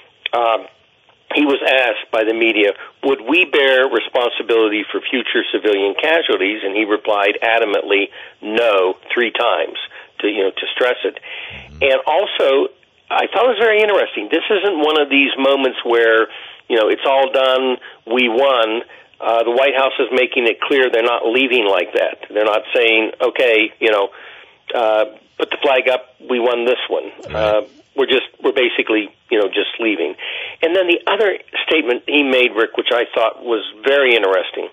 uh, he was asked by the media, would we bear responsibility for future civilian casualties? And he replied adamantly, no, three times, to, you know, to stress it. And also, I thought it was very interesting. This isn't one of these moments where, you know, it's all done, we won. Uh, the White House is making it clear they're not leaving like that. They're not saying, okay, you know, uh, put the flag up, we won this one. Right. Uh, we're just, we're basically, you know, just leaving. And then the other statement he made, Rick, which I thought was very interesting,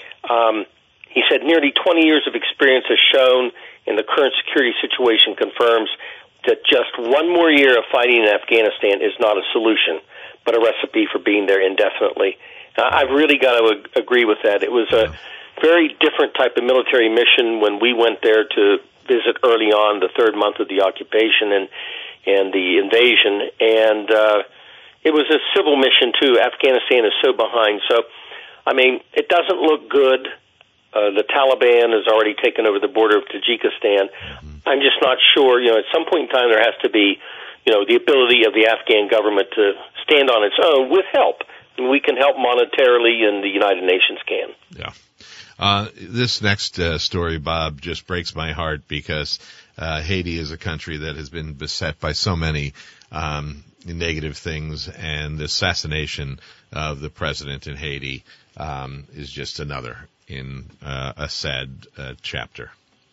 um, he said, nearly twenty years of experience has shown in the current security situation confirms that just one more year of fighting in Afghanistan is not a solution, but a recipe for being there indefinitely. Now, I've really got to ag- agree with that. It was a very different type of military mission when we went there to visit early on, the third month of the occupation and and the invasion, and uh, it was a civil mission too. Afghanistan is so behind. So, I mean, it doesn't look good. Uh, the Taliban has already taken over the border of Tajikistan. Mm-hmm. I'm just not sure. You know, at some point in time, there has to be, you know, the ability of the Afghan government to stand on its own with help. And we can help monetarily, and the United Nations can. Yeah. Uh, this next uh, story, Bob, just breaks my heart because uh, Haiti is a country that has been beset by so many um, negative things, and the assassination of the president in Haiti um, is just another in uh, a sad uh, chapter.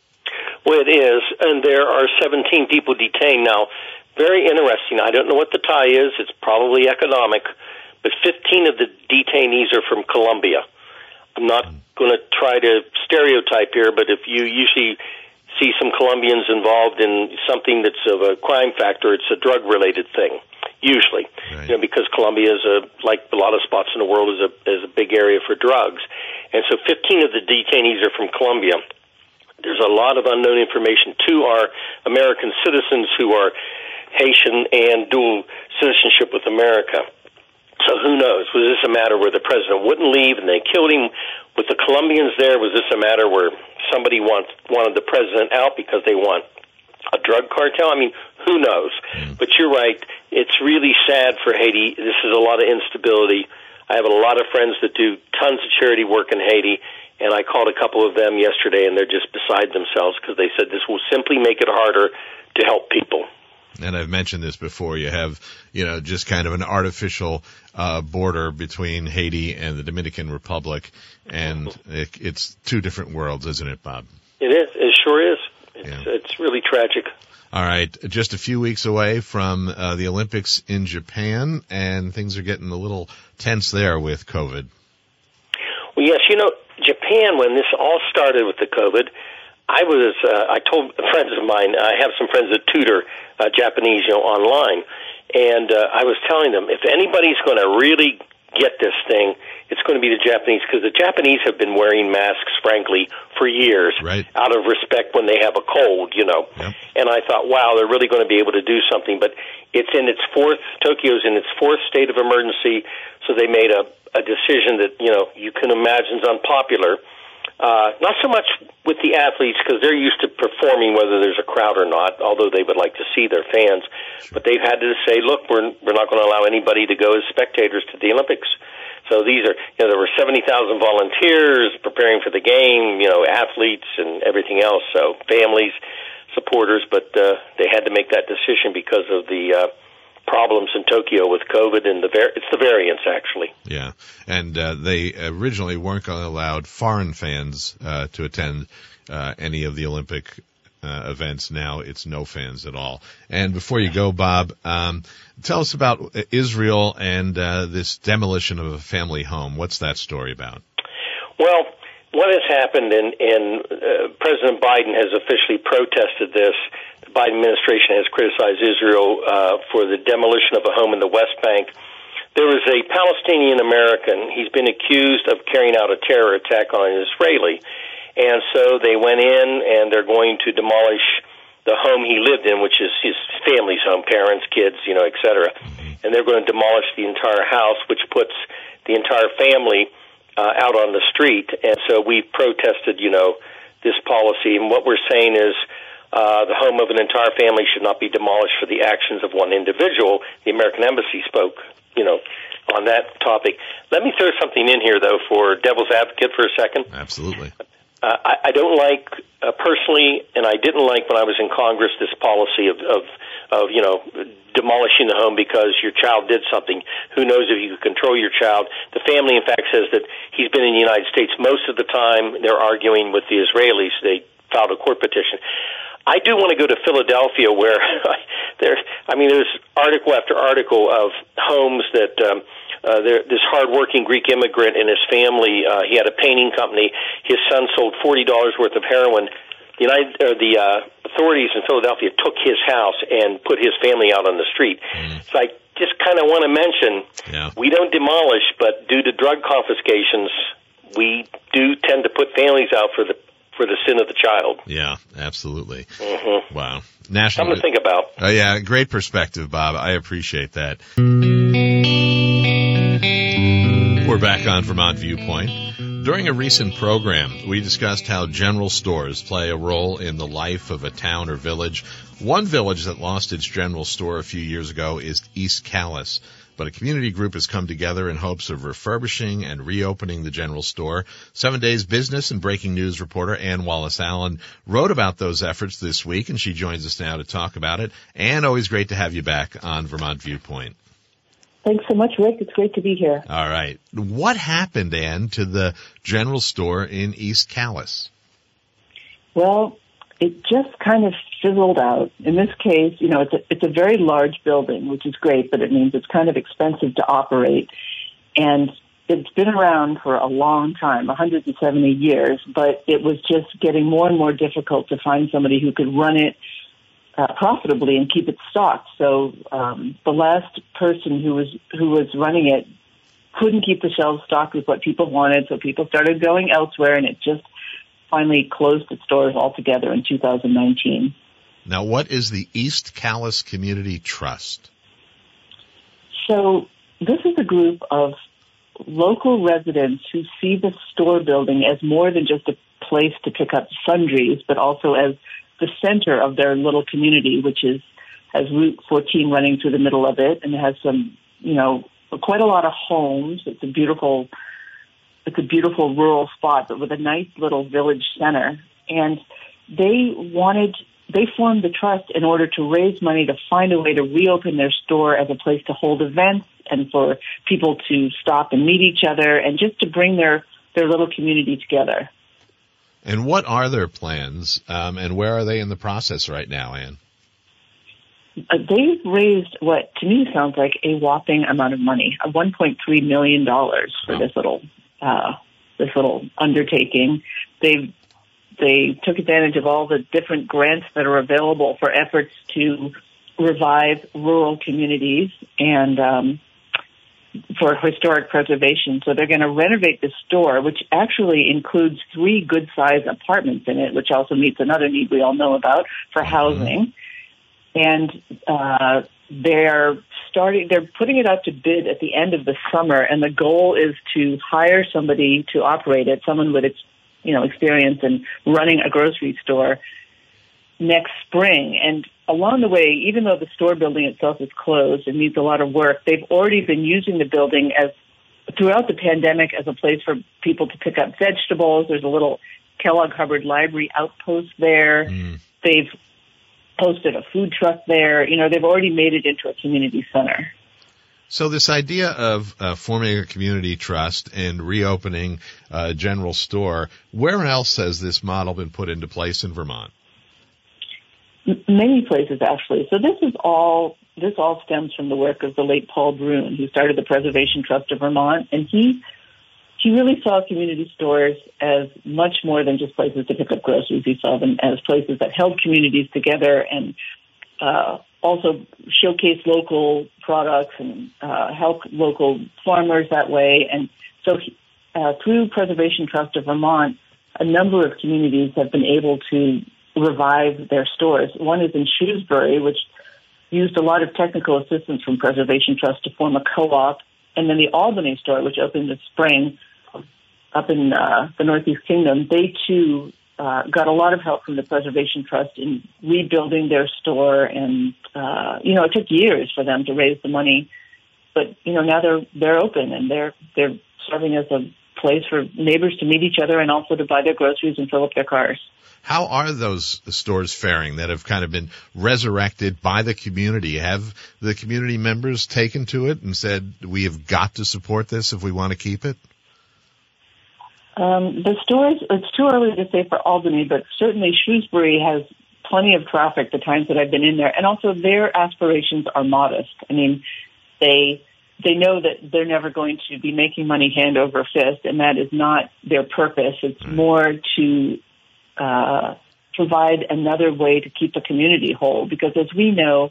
Well, it is, and there are seventeen people detained now. Very interesting. I don't know what the tie is. It's probably economic, but fifteen of the detainees are from Colombia. I'm not going to try to stereotype here, but if you usually see some Colombians involved in something that's of a crime factor, it's a drug-related thing, usually. Right. You know, because Colombia is a, like a lot of spots in the world, is a is a big area for drugs. And so fifteen of the detainees are from Colombia. There's a lot of unknown information. Two are American citizens who are Haitian and dual citizenship with America. So who knows? Was this a matter where the president wouldn't leave and they killed him? With the Colombians there, was this a matter where somebody wants, wanted the president out because they want a drug cartel? I mean, who knows? Mm. But you're right. It's really sad for Haiti. This is a lot of instability. I have a lot of friends that do tons of charity work in Haiti, and I called a couple of them yesterday, and they're just beside themselves because they said this will simply make it harder to help people. And I've mentioned this before. You have, you know, just kind of an artificial uh, border between Haiti and the Dominican Republic, and it, it's two different worlds, isn't it, Bob? It is. It sure is. It's, yeah. it's really tragic. All right, just a few weeks away from uh, the Olympics in Japan, and things are getting a little tense there with COVID. Well, yes, you know, Japan, when this all started with the COVID, I was, uh, I told friends of mine, I have some friends that tutor uh, Japanese, you know, online, and uh, I was telling them, if anybody's going to really get this thing, it's going to be the Japanese, because the Japanese have been wearing masks, frankly, for years, right, out of respect when they have a cold, you know. Yep. And I thought, wow, they're really going to be able to do something, but it's in its fourth, Tokyo's in its fourth state of emergency, so they made a, a decision that, you know, you can imagine is unpopular. Uh, not so much with the athletes, because they're used to performing whether there's a crowd or not, although they would like to see their fans. Sure. But they've had to say, look, we're we're not going to allow anybody to go as spectators to the Olympics. So these are, you know, there were seventy thousand volunteers preparing for the game, you know, athletes and everything else, so families, supporters, but uh, they had to make that decision because of the uh, problems in Tokyo with COVID, and the var- it's the variants, actually. Yeah, and uh, they originally weren't allowed foreign fans uh, to attend uh, any of the Olympic uh, events. Now it's no fans at all. And before you go, Bob, um, tell us about Israel and uh, this demolition of a family home. What's that story about? Well, what has happened, and, and uh, President Biden has officially protested this. The Biden administration has criticized Israel uh, for the demolition of a home in the West Bank. There was a Palestinian American. He's been accused of carrying out a terror attack on an Israeli. And so they went in, and they're going to demolish the home he lived in, which is his family's home, parents, kids, you know, et cetera. And they're going to demolish the entire house, which puts the entire family uh, out on the street. And so we protested, you know, this policy. And what we're saying is uh, the home of an entire family should not be demolished for the actions of one individual. The American Embassy spoke, you know, on that topic. Let me throw something in here, though, for devil's advocate for a second. Absolutely. Uh, I, I don't like, uh, personally, and I didn't like when I was in Congress, this policy of, of, of, you know, demolishing the home because your child did something. Who knows if you could control your child? The family, in fact, says that he's been in the United States most of the time. They're arguing with the Israelis. They filed a court petition. I do want to go to Philadelphia, where there, I mean, there's article after article of homes that um, uh, there, this hardworking Greek immigrant and his family. Uh, he had a painting company. His son sold forty dollars worth of heroin. The United, or the uh, authorities in Philadelphia took his house and put his family out on the street. Mm. So I just kind of want to mention, yeah. we don't demolish, but due to drug confiscations, we do tend to put families out for the for the sin of the child. Yeah, absolutely. Mm-hmm. Wow. National. Something to think about. Oh, yeah, great perspective, Bob. I appreciate that. We're back on Vermont Viewpoint. During a recent program, we discussed how general stores play a role in the life of a town or village. One village that lost its general store a few years ago is East Calais. But a community group has come together in hopes of refurbishing and reopening the general store. Seven Days Business and Breaking News reporter Ann Wallace-Allen wrote about those efforts this week, and she joins us now to talk about it. Ann, always great to have you back on Vermont Viewpoint. Thanks so much, Rick. It's great to be here. All right. What happened, Ann, to the general store in East Calais? Well, it just kind of fizzled out. In this case, you know, it's a, it's a very large building, which is great, but it means it's kind of expensive to operate. And it's been around for a long time, one hundred seventy years, but it was just getting more and more difficult to find somebody who could run it uh, profitably and keep it stocked. So um, the last person who was who was running it couldn't keep the shelves stocked with what people wanted, so people started going elsewhere, and it just finally closed its doors altogether in two thousand nineteen. Now, what is the East Calais Community Trust? So this is a group of local residents who see the store building as more than just a place to pick up sundries, but also as the center of their little community, which is has Route fourteen running through the middle of it, and it has some, you know, quite a lot of homes. It's a beautiful It's a beautiful rural spot, but with a nice little village center. And they wanted, they formed the trust in order to raise money to find a way to reopen their store as a place to hold events and for people to stop and meet each other and just to bring their, their little community together. And what are their plans, um, and where are they in the process right now, Ann? Uh, they've raised what to me sounds like a whopping amount of money, one point three million dollars for wow. this little Uh, this little undertaking. They they took advantage of all the different grants that are available for efforts to revive rural communities and um, for historic preservation. So they're going to renovate the store, which actually includes three good-sized apartments in it, which also meets another need we all know about for housing. And uh, they're starting, they're putting it out to bid at the end of the summer, and the goal is to hire somebody to operate it, someone with, you know, experience in running a grocery store next spring. And along the way, even though the store building itself is closed and needs a lot of work, they've already been using the building as throughout the pandemic as a place for people to pick up vegetables. There's a little Kellogg Hubbard Library outpost there. Mm. They've posted a food truck there. You know, they've already made it into a community center. So this idea of uh, forming a community trust and reopening a general store, where else has this model been put into place in Vermont? M- many places, actually. So this is all, this all stems from the work of the late Paul Brune, who started the Preservation Trust of Vermont, and he he really saw community stores as much more than just places to pick up groceries. He saw them as places that held communities together and uh, also showcase local products and uh, help local farmers that way. And so uh, through Preservation Trust of Vermont, a number of communities have been able to revive their stores. One is in Shrewsbury, which used a lot of technical assistance from Preservation Trust to form a co-op. And then the Albany store, which opened this spring up in uh, the Northeast Kingdom, they too uh, got a lot of help from the Preservation Trust in rebuilding their store. And, uh, you know, it took years for them to raise the money. But, you know, now they're they're open and they're they're serving as a place for neighbors to meet each other and also to buy their groceries and fill up their cars. How are those stores faring that have kind of been resurrected by the community? Have the community members taken to it and said, we have got to support this if we want to keep it? Um, the stores, it's too early to say for Albany, but certainly Shrewsbury has plenty of traffic the times that I've been in there. And also their aspirations are modest. I mean, they they know that they're never going to be making money hand over fist, and that is not their purpose. It's right. more to uh, provide another way to keep the community whole. Because as we know,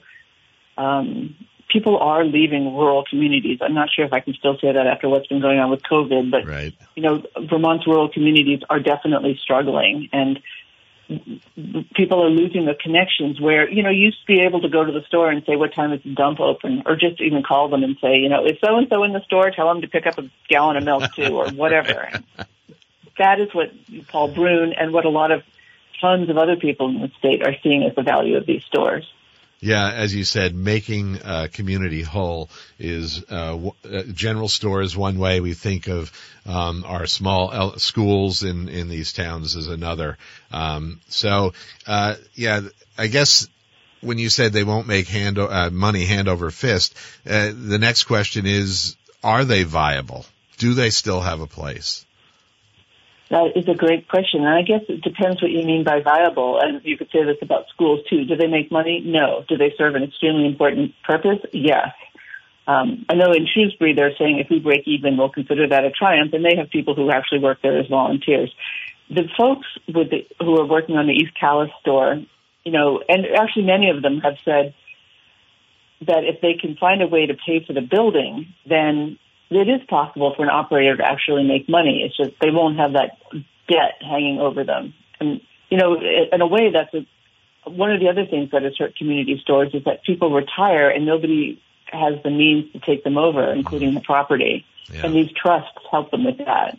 um, people are leaving rural communities. I'm not sure if I can still say that after what's been going on with COVID, but, right. you know, Vermont's rural communities are definitely struggling, and people are losing the connections where, you know, you used to be able to go to the store and say what time is the dump open, or just even call them and say, you know, is so-and-so in the store? Tell them to pick up a gallon of milk too, or whatever. That is what Paul Brune and what a lot of tons of other people in the state are seeing as the value of these stores. Yeah, as you said, making uh, community whole is uh, w- uh, general stores one way. We think of um, our small el- schools in, in these towns as another. Um, so, uh, yeah, I guess when you said they won't make hand o- uh, money hand over fist, uh, the next question is, are they viable? Do they still have a place? That is a great question. And I guess it depends what you mean by viable. And you could say this about schools, too. Do they make money? No. Do they serve an extremely important purpose? Yes. Um, I know in Shrewsbury they're saying if we break even, we'll consider that a triumph. And they have people who actually work there as volunteers. The folks with the, who are working on the East Calais store, you know, and actually many of them have said that if they can find a way to pay for the building, then it is possible for an operator to actually make money. It's just they won't have that debt hanging over them. And, you know, in a way, that's a, one of the other things that has hurt community stores is that people retire and nobody has the means to take them over, including the property. Yeah. And these trusts help them with that.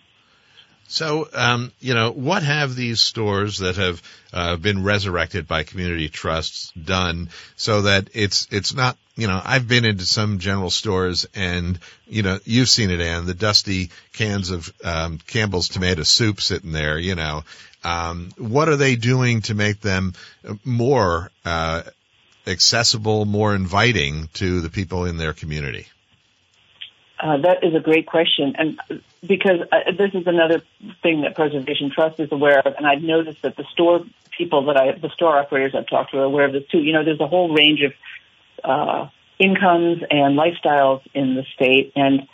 So, um, you know, what have these stores that have uh, been resurrected by community trusts done so that it's it's not, you know, I've been into some general stores and, you know, you've seen it, Ann, the dusty cans of um, Campbell's tomato soup sitting there, you know. Um, what are they doing to make them more uh, accessible, more inviting to the people in their community? Uh, that is a great question, and because uh, this is another thing that Preservation Trust is aware of, and I've noticed that the store people that I, the store operators I've talked to are aware of this too. You know, there's a whole range of uh, incomes and lifestyles in the state, and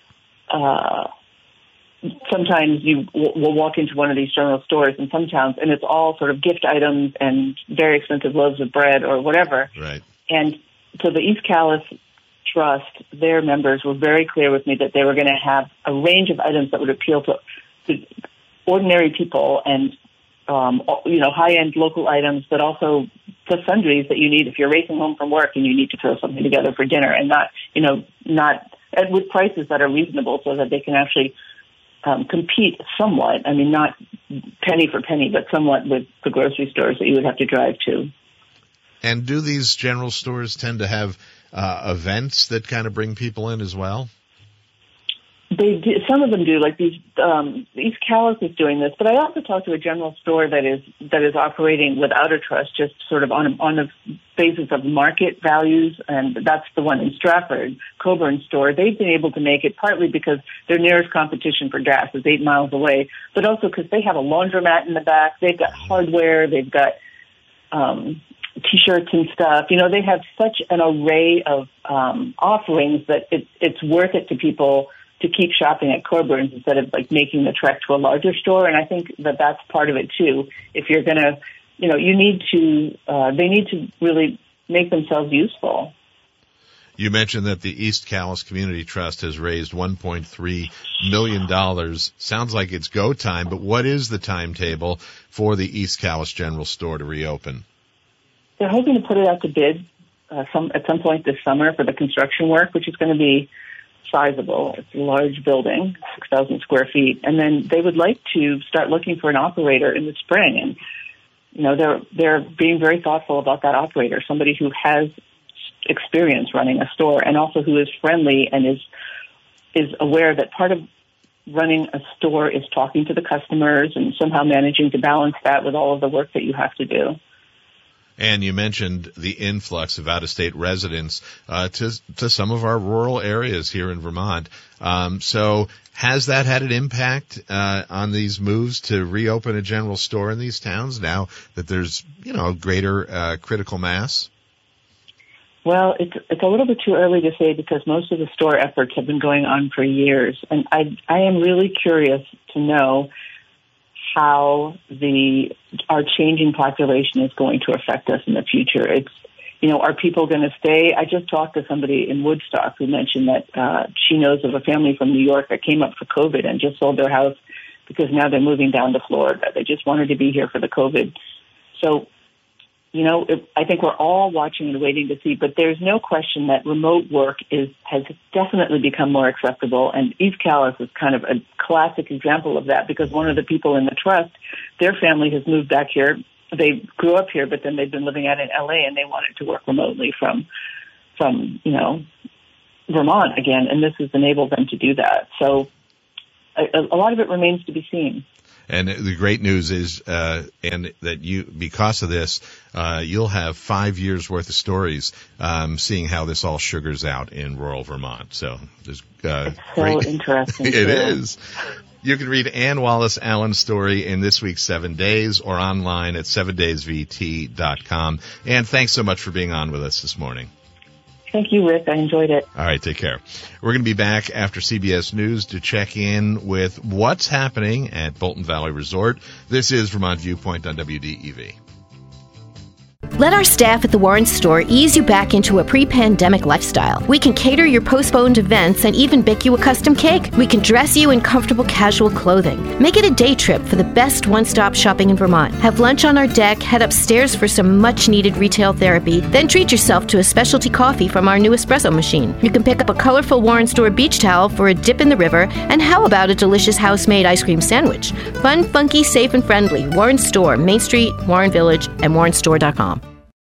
uh, sometimes you w- will walk into one of these general stores in some towns, and it's all sort of gift items and very expensive loaves of bread or whatever. Right. And so the East Calais Trust, their members were very clear with me that they were going to have a range of items that would appeal to, to ordinary people and, um, you know, high-end local items, but also the sundries that you need if you're racing home from work and you need to throw something together for dinner, and not, you know, not and with prices that are reasonable so that they can actually um, compete somewhat. I mean, not penny for penny, but somewhat with the grocery stores that you would have to drive to. And do these general stores tend to have Uh, events that kind of bring people in as well? They do, some of them do, like these. Um, East Calais is doing this, but I also talked to a general store that is that is operating without a trust, just sort of on a, on the basis of market values, and that's the one in Stratford, Coburn store. They've been able to make it partly because their nearest competition for gas is eight miles away, but also because they have a laundromat in the back. They've got hardware. They've got um, T-shirts and stuff. You know, they have such an array of um, offerings that it, it's worth it to people to keep shopping at Coburn's instead of like making the trek to a larger store. And I think that that's part of it too. If you're going to, you know, you need to, uh, they need to really make themselves useful. You mentioned that the East Calais Community Trust has raised one point three million dollars. Sounds like it's go time, but what is the timetable for the East Calais General Store to reopen? They're hoping to put it out to bid uh, some, at some point this summer for the construction work, which is going to be sizable. It's a large building, six thousand square feet. And then they would like to start looking for an operator in the spring. And, you know, they're, they're being very thoughtful about that operator, somebody who has experience running a store and also who is friendly and is, is aware that part of running a store is talking to the customers and somehow managing to balance that with all of the work that you have to do. And you mentioned the influx of out-of-state residents uh, to to some of our rural areas here in Vermont. Um, so has that had an impact uh, on these moves to reopen a general store in these towns now that there's, you know, greater uh, critical mass? Well, it's it's a little bit too early to say because most of the store efforts have been going on for years. And I I am really curious to know how the our changing population is going to affect us in the future. It's, you know, are people going to stay? I just talked to somebody in Woodstock who mentioned that uh, she knows of a family from New York that came up for COVID and just sold their house because now they're moving down to Florida. They just wanted to be here for the COVID. So, you know, it, I think we're all watching and waiting to see, but there's no question that remote work is has definitely become more acceptable, and East Calais is kind of a classic example of that because one of the people in the trust, their family has moved back here. They grew up here, but then they've been living out in L A, and they wanted to work remotely from, from you know, Vermont again, and this has enabled them to do that. So a, a lot of it remains to be seen. And the great news is, uh, and that you, because of this, uh, you'll have five years worth of stories, um, seeing how this all sugars out in rural Vermont. So there's, uh, it's so great. interesting. It is. You can read Ann Wallace Allen's story in this week's Seven Days or online at seven days v t dot com. Ann, thanks so much for being on with us this morning. Thank you, Rick. I enjoyed it. All right, take care. We're going to be back after C B S News to check in with what's happening at Bolton Valley Resort. This is Vermont Viewpoint on W D E V. Let our staff at the Warren Store ease you back into a pre-pandemic lifestyle. We can cater your postponed events and even bake you a custom cake. We can dress you in comfortable casual clothing. Make it a day trip for the best one-stop shopping in Vermont. Have lunch on our deck, head upstairs for some much-needed retail therapy, then treat yourself to a specialty coffee from our new espresso machine. You can pick up a colorful Warren Store beach towel for a dip in the river, and how about a delicious house-made ice cream sandwich? Fun, funky, safe, and friendly. Warren Store, Main Street, Warren Village, and warren store dot com.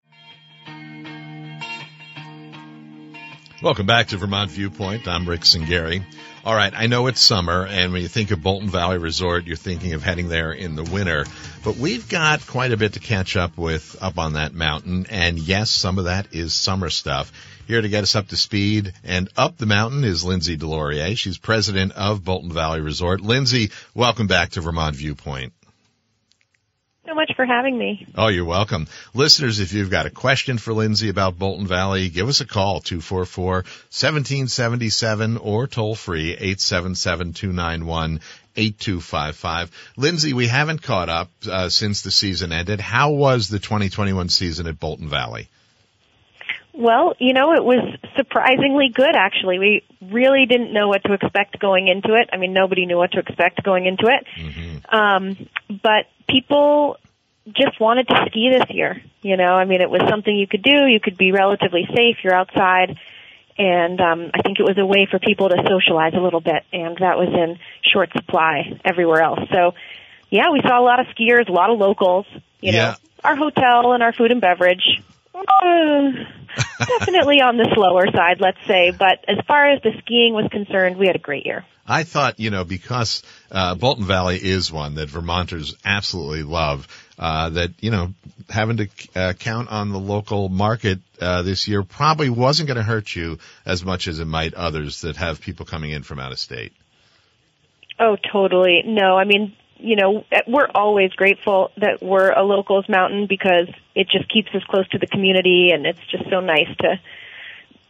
Welcome back to Vermont Viewpoint. I'm Rick Singari. All right, I know it's summer, and when you think of Bolton Valley Resort, you're thinking of heading there in the winter. But we've got quite a bit to catch up with up on that mountain, and yes, some of that is summer stuff. Here to get us up to speed and up the mountain is Lindsay Delorier. She's president of Bolton Valley Resort. Lindsay, welcome back to Vermont Viewpoint. So much for having me. Oh, you're welcome. Listeners, if you've got a question for Lindsay about Bolton Valley, give us a call, two four four, one seven seven seven, or toll free, eight seven seven, two nine one, eight two five five. Lindsay, we haven't caught up uh, since the season ended. How was the twenty twenty-one season at Bolton Valley? Well, you know, it was surprisingly good, actually. We really didn't know what to expect going into it. I mean, nobody knew what to expect going into it. Mm-hmm. Um, but people just wanted to ski this year. You know, I mean, it was something you could do. You could be relatively safe. You're outside. And um, I think it was a way for people to socialize a little bit. And that was in short supply everywhere else. So, yeah, we saw a lot of skiers, a lot of locals. You yeah. know, our hotel and our food and beverage. Uh, definitely on the slower side, let's say. But as far as the skiing was concerned, we had a great year. I thought, you know, because uh, Bolton Valley is one that Vermonters absolutely love, uh, that, you know, having to uh, count on the local market uh, this year probably wasn't going to hurt you as much as it might others that have people coming in from out of state. Oh, totally. No, I mean, you know, we're always grateful that we're a locals mountain because it just keeps us close to the community, and it's just so nice to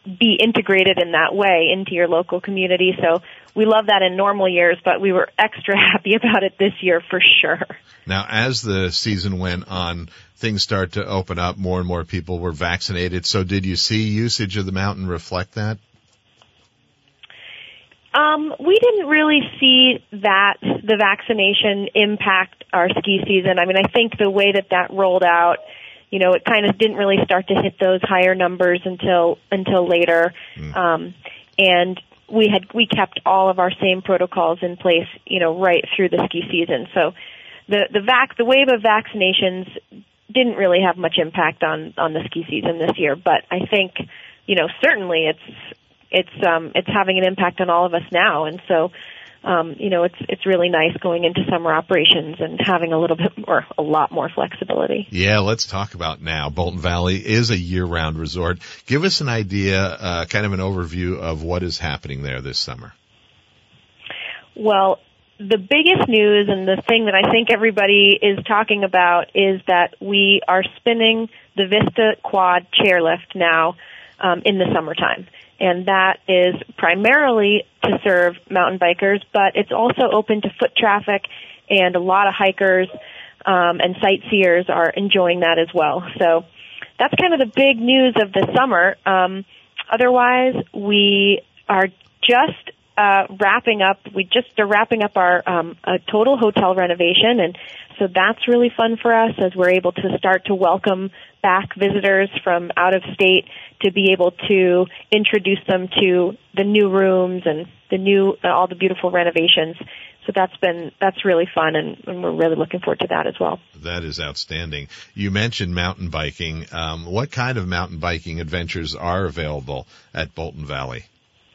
be integrated in that way into your local community. So we love that in normal years, but we were extra happy about it this year for sure. Now, as the season went on, things start to open up. More and more people were vaccinated. So did you see usage of the mountain reflect that? Um, we didn't really see that, the vaccination impact our ski season. I mean, I think the way that that rolled out, you know, it kind of didn't really start to hit those higher numbers until until later. Mm. Um, and we had we kept all of our same protocols in place, you know, right through the ski season. So the the vac the wave of vaccinations didn't really have much impact on on the ski season this year. But I think, you know, certainly it's it's um, it's having an impact on all of us now, and so. Um, you know, it's it's really nice going into summer operations and having a little bit more, a lot more flexibility. Yeah, let's talk about now. Bolton Valley is a year-round resort. Give us an idea, uh, kind of an overview of what is happening there this summer. Well, the biggest news and the thing that I think everybody is talking about is that we are spinning the Vista Quad chairlift now um, in the summertime. And that is primarily to serve mountain bikers, but it's also open to foot traffic, and a lot of hikers um, and sightseers are enjoying that as well. So that's kind of the big news of the summer. Um, otherwise, we are just uh, wrapping up. We just are wrapping up our um, a total hotel renovation, and so that's really fun for us as we're able to start to welcome back visitors from out of state to be able to introduce them to the new rooms and the new uh, all the beautiful renovations. So that's been that's really fun, and, and we're really looking forward to that as well. That is outstanding. You mentioned mountain biking. Um, what kind of mountain biking adventures are available at Bolton Valley?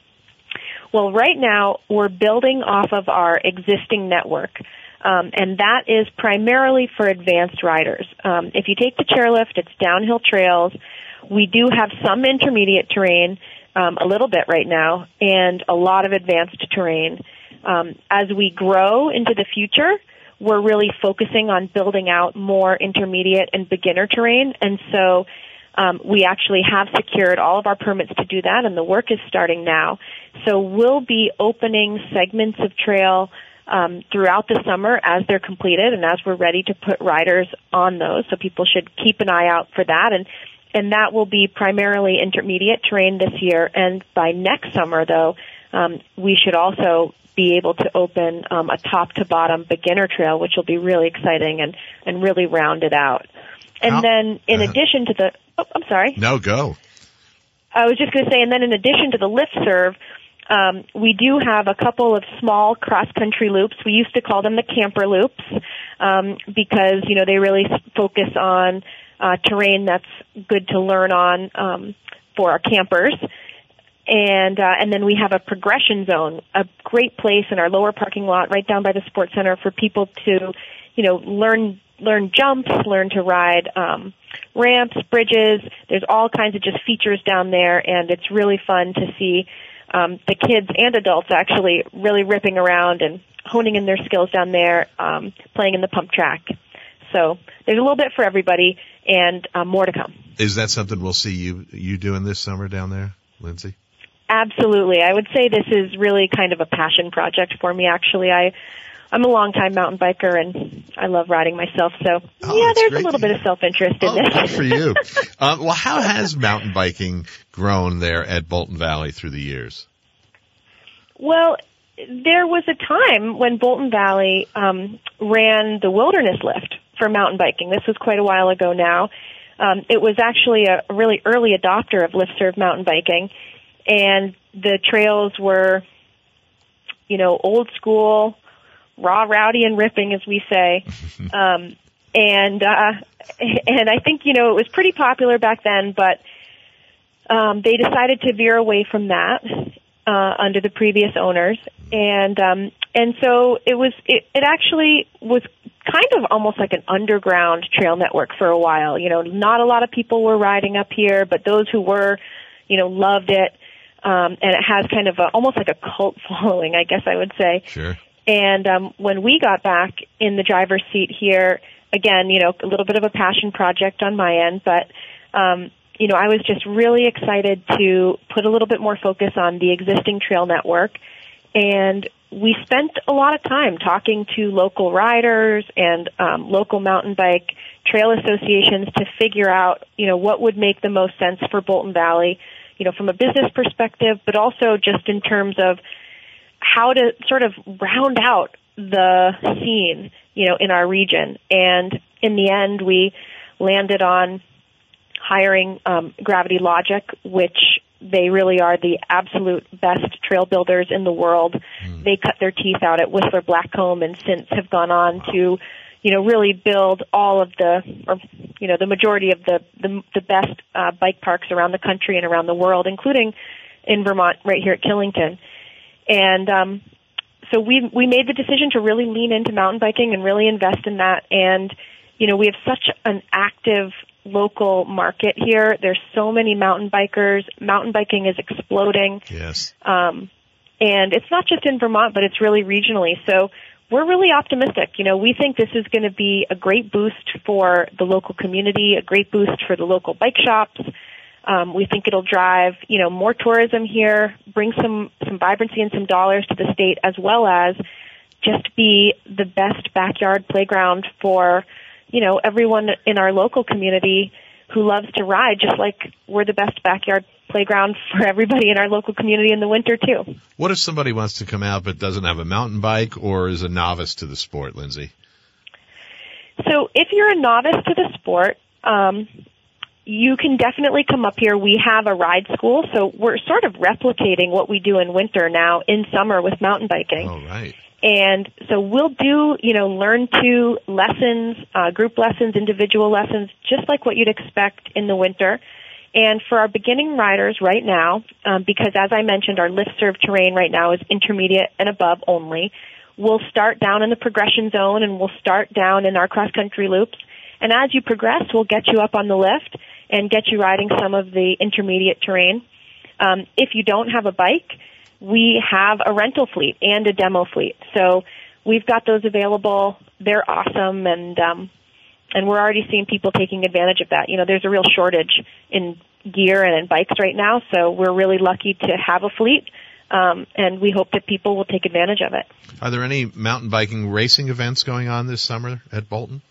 Well, right now we're building off of our existing network. Um, and that is primarily for advanced riders. Um, if you take the chairlift, it's downhill trails. We do have some intermediate terrain, um, a little bit right now, and a lot of advanced terrain. Um, as we grow into the future, we're really focusing on building out more intermediate and beginner terrain, and so um, we actually have secured all of our permits to do that, and the work is starting now. So we'll be opening segments of trail Um, throughout the summer as they're completed and as we're ready to put riders on those. So people should keep an eye out for that. And, and that will be primarily intermediate terrain this year. And by next summer, though, um, we should also be able to open um, a top-to-bottom beginner trail, which will be really exciting and, and really round it out. And How, then in uh, addition to the... Oh, I'm sorry. No, go. I was just going to say, and then in addition to the lift serve, Um, we do have a couple of small cross-country loops. We used to call them the camper loops um, because, you know, they really focus on uh, terrain that's good to learn on um, for our campers. And uh, and then we have a progression zone, a great place in our lower parking lot right down by the sports center for people to, you know, learn learn jumps, learn to ride um, ramps, bridges. There's all kinds of just features down there, and it's really fun to see Um, the kids and adults actually really ripping around and honing in their skills down there, um, playing in the pump track. So there's a little bit for everybody, and uh, more to come. Is that something we'll see you you doing this summer down there, Lindsay? Absolutely. I would say this is really kind of a passion project for me, actually. I, I'm a longtime mountain biker, and I love riding myself. So, oh, yeah, there's a little bit of self-interest in oh, this. Good for you. um, well, how has mountain biking grown there at Bolton Valley through the years? Well, there was a time when Bolton Valley um, ran the Wilderness Lift for mountain biking. This was quite a while ago now. Um, it was actually a really early adopter of lift-serve mountain biking, and the trails were, you know, old school, raw, rowdy, and ripping, as we say. um, and uh, and I think, you know, it was pretty popular back then, but um, they decided to veer away from that uh, under the previous owners. And um, and so it was. It, it actually was kind of almost like an underground trail network for a while. You know, not a lot of people were riding up here, but those who were, you know, loved it. Um, and it has kind of a, almost like a cult following, I guess I would say. Sure. And um, when we got back in the driver's seat here, again, you know, a little bit of a passion project on my end, but um, you know, I was just really excited to put a little bit more focus on the existing trail network. And we spent a lot of time talking to local riders and um, local mountain bike trail associations to figure out, you know, what would make the most sense for Bolton Valley, you know, from a business perspective, but also just in terms of how to sort of round out the scene, you know, in our region. And in the end, we landed on hiring um, Gravity Logic, which they really are the absolute best trail builders in the world. Mm. They cut their teeth out at Whistler Blackcomb and since have gone on wow. to, you know, really build all of the, or, you know, the majority of the, the, the best uh, bike parks around the country and around the world, including in Vermont, right here at Killington. And um, so we we made the decision to really lean into mountain biking and really invest in that. And, you know, we have such an active local market here. There's so many mountain bikers. Mountain biking is exploding. Yes. Um, and it's not just in Vermont, but it's really regionally. So we're really optimistic. You know, we think this is going to be a great boost for the local community, a great boost for the local bike shops. Um, we think it'll drive, you know, more tourism here, bring some, some vibrancy and some dollars to the state, as well as just be the best backyard playground for, you know, everyone in our local community who loves to ride, just like we're the best backyard playground for everybody in our local community in the winter, too. What if somebody wants to come out but doesn't have a mountain bike or is a novice to the sport, Lindsay? So if you're a novice to the sport, um, you can definitely come up here. We have a ride school, so we're sort of replicating what we do in winter now in summer with mountain biking. Oh, right. And so we'll do, you know, learn to lessons, uh, group lessons, individual lessons, just like what you'd expect in the winter. And for our beginning riders right now, um, because as I mentioned, our lift-serve terrain right now is intermediate and above only, we'll start down in the progression zone and we'll start down in our cross-country loops. And as you progress, we'll get you up on the lift and get you riding some of the intermediate terrain. Um, if you don't have a bike, we have a rental fleet and a demo fleet. So we've got those available. They're awesome, and um, and we're already seeing people taking advantage of that. You know, there's a real shortage in gear and in bikes right now, so we're really lucky to have a fleet, um, and we hope that people will take advantage of it. Are there any mountain biking racing events going on this summer at Bolton?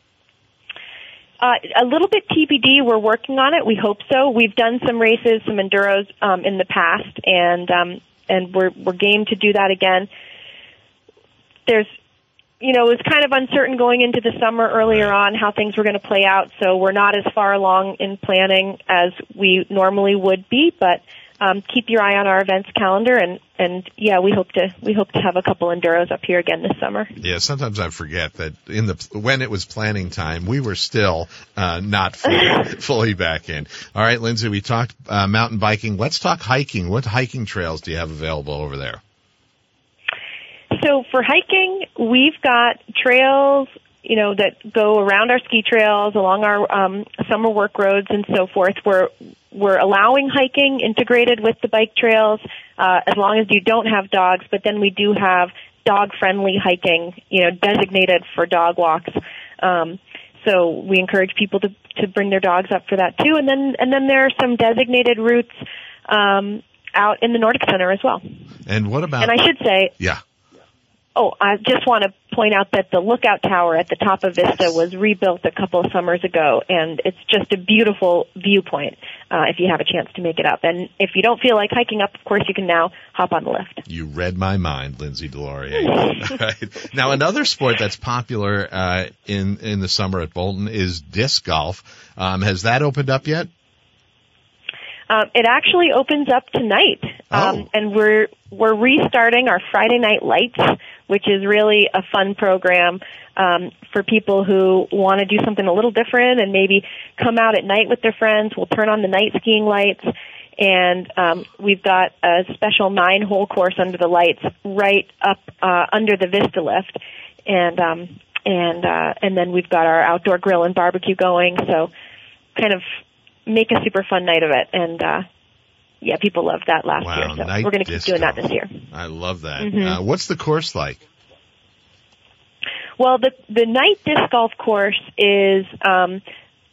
Uh, a little bit T B D. We're working on it. We hope so. We've done some races, some enduros um, in the past, and um, and we're we're game to do that again. There's, you know, it was kind of uncertain going into the summer earlier on how things were going to play out, so we're not as far along in planning as we normally would be, but um, keep your eye on our events calendar, and, and yeah, we hope to we hope to have a couple enduros up here again this summer. Yeah, sometimes I forget that in the when it was planning time, we were still uh, not fully, fully back in. All right, Lindsay, we talked uh, mountain biking. Let's talk hiking. What hiking trails do you have available over there? So for hiking, we've got trails, you know, that go around our ski trails, along our um, summer work roads, and so forth. We're we're allowing hiking integrated with the bike trails, uh, as long as you don't have dogs. But then we do have dog-friendly hiking, you know, designated for dog walks. Um, so we encourage people to to bring their dogs up for that too. And then and then there are some designated routes um, out in the Nordic Center as well. And what about? And I should say, yeah. Oh, I just want to point out that the lookout tower at the top of Vista was rebuilt a couple of summers ago, and it's just a beautiful viewpoint uh, if you have a chance to make it up. And if you don't feel like hiking up, of course, you can now hop on the lift. You read my mind, Lindsay Delorier. Right. Now, another sport that's popular uh, in, in the summer at Bolton is disc golf. Um, has that opened up yet? Um, it actually opens up tonight, um, oh. and we're we're restarting our Friday Night Lights, which is really a fun program um, for people who want to do something a little different and maybe come out at night with their friends. We'll turn on the night skiing lights, and um, we've got a special nine-hole course under the lights right up uh, under the Vista lift, and um, and uh, and then we've got our outdoor grill and barbecue going. So, kind of make a super fun night of it, and uh, yeah, people loved that last wow, year, so night we're going to keep doing golf. that this year. I love that. Mm-hmm. Uh, what's the course like? Well, the the night disc golf course is um,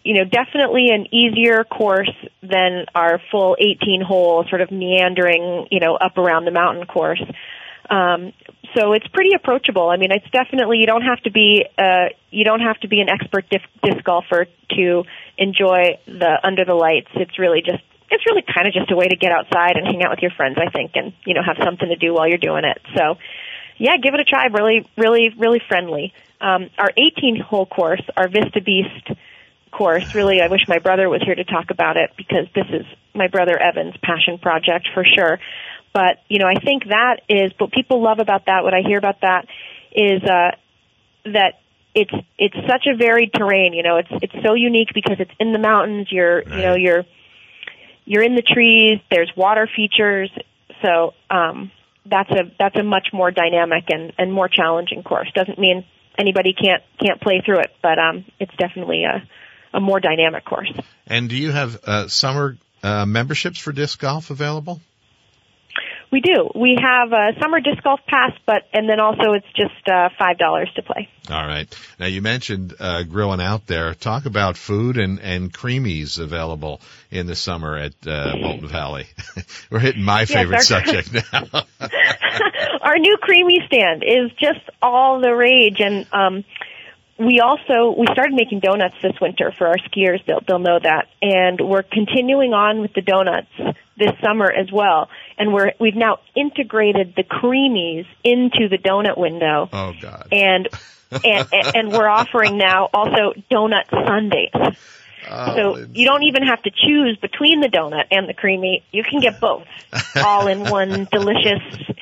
you know, definitely an easier course than our full eighteen-hole sort of meandering, you know, up around the mountain course. Um, so it's pretty approachable. I mean, it's definitely, you don't have to be, uh, you don't have to be an expert disc, disc golfer to enjoy the under the lights. It's really just, it's really kind of just a way to get outside and hang out with your friends, I think, and, you know, have something to do while you're doing it. So, yeah, give it a try. Really, really, really friendly. Um, our eighteen-hole course, our Vista Beast course, really, I wish my brother was here to talk about it because this is my brother Evan's passion project for sure. But, you know, I think that is, what people love about that, what I hear about that is uh, that it's it's such a varied terrain. You know, it's it's so unique because it's in the mountains. You're, right. you know, you're you're in the trees. There's water features. So um, that's a that's a much more dynamic and, and more challenging course. Doesn't mean anybody can't can't play through it, but um, it's definitely a a more dynamic course. And do you have uh, summer uh, memberships for disc golf available? We do. We have a summer disc golf pass, but and then also it's just uh, five dollars to play. All right. Now you mentioned uh, grilling out there. Talk about food and and creamies available in the summer at uh, Bolton Valley. We're hitting my favorite yes, our, subject now. Our new creamy stand is just all the rage, and um, we also we started making donuts this winter for our skiers. They'll they'll know that, and we're continuing on with the donuts this summer as well. And we're, we've now integrated the creamies into the donut window. Oh, God. And, and, and we're offering now also donut sundaes. Oh, so Lindsay. You don't even have to choose between the donut and the creamy. You can get both all in one delicious,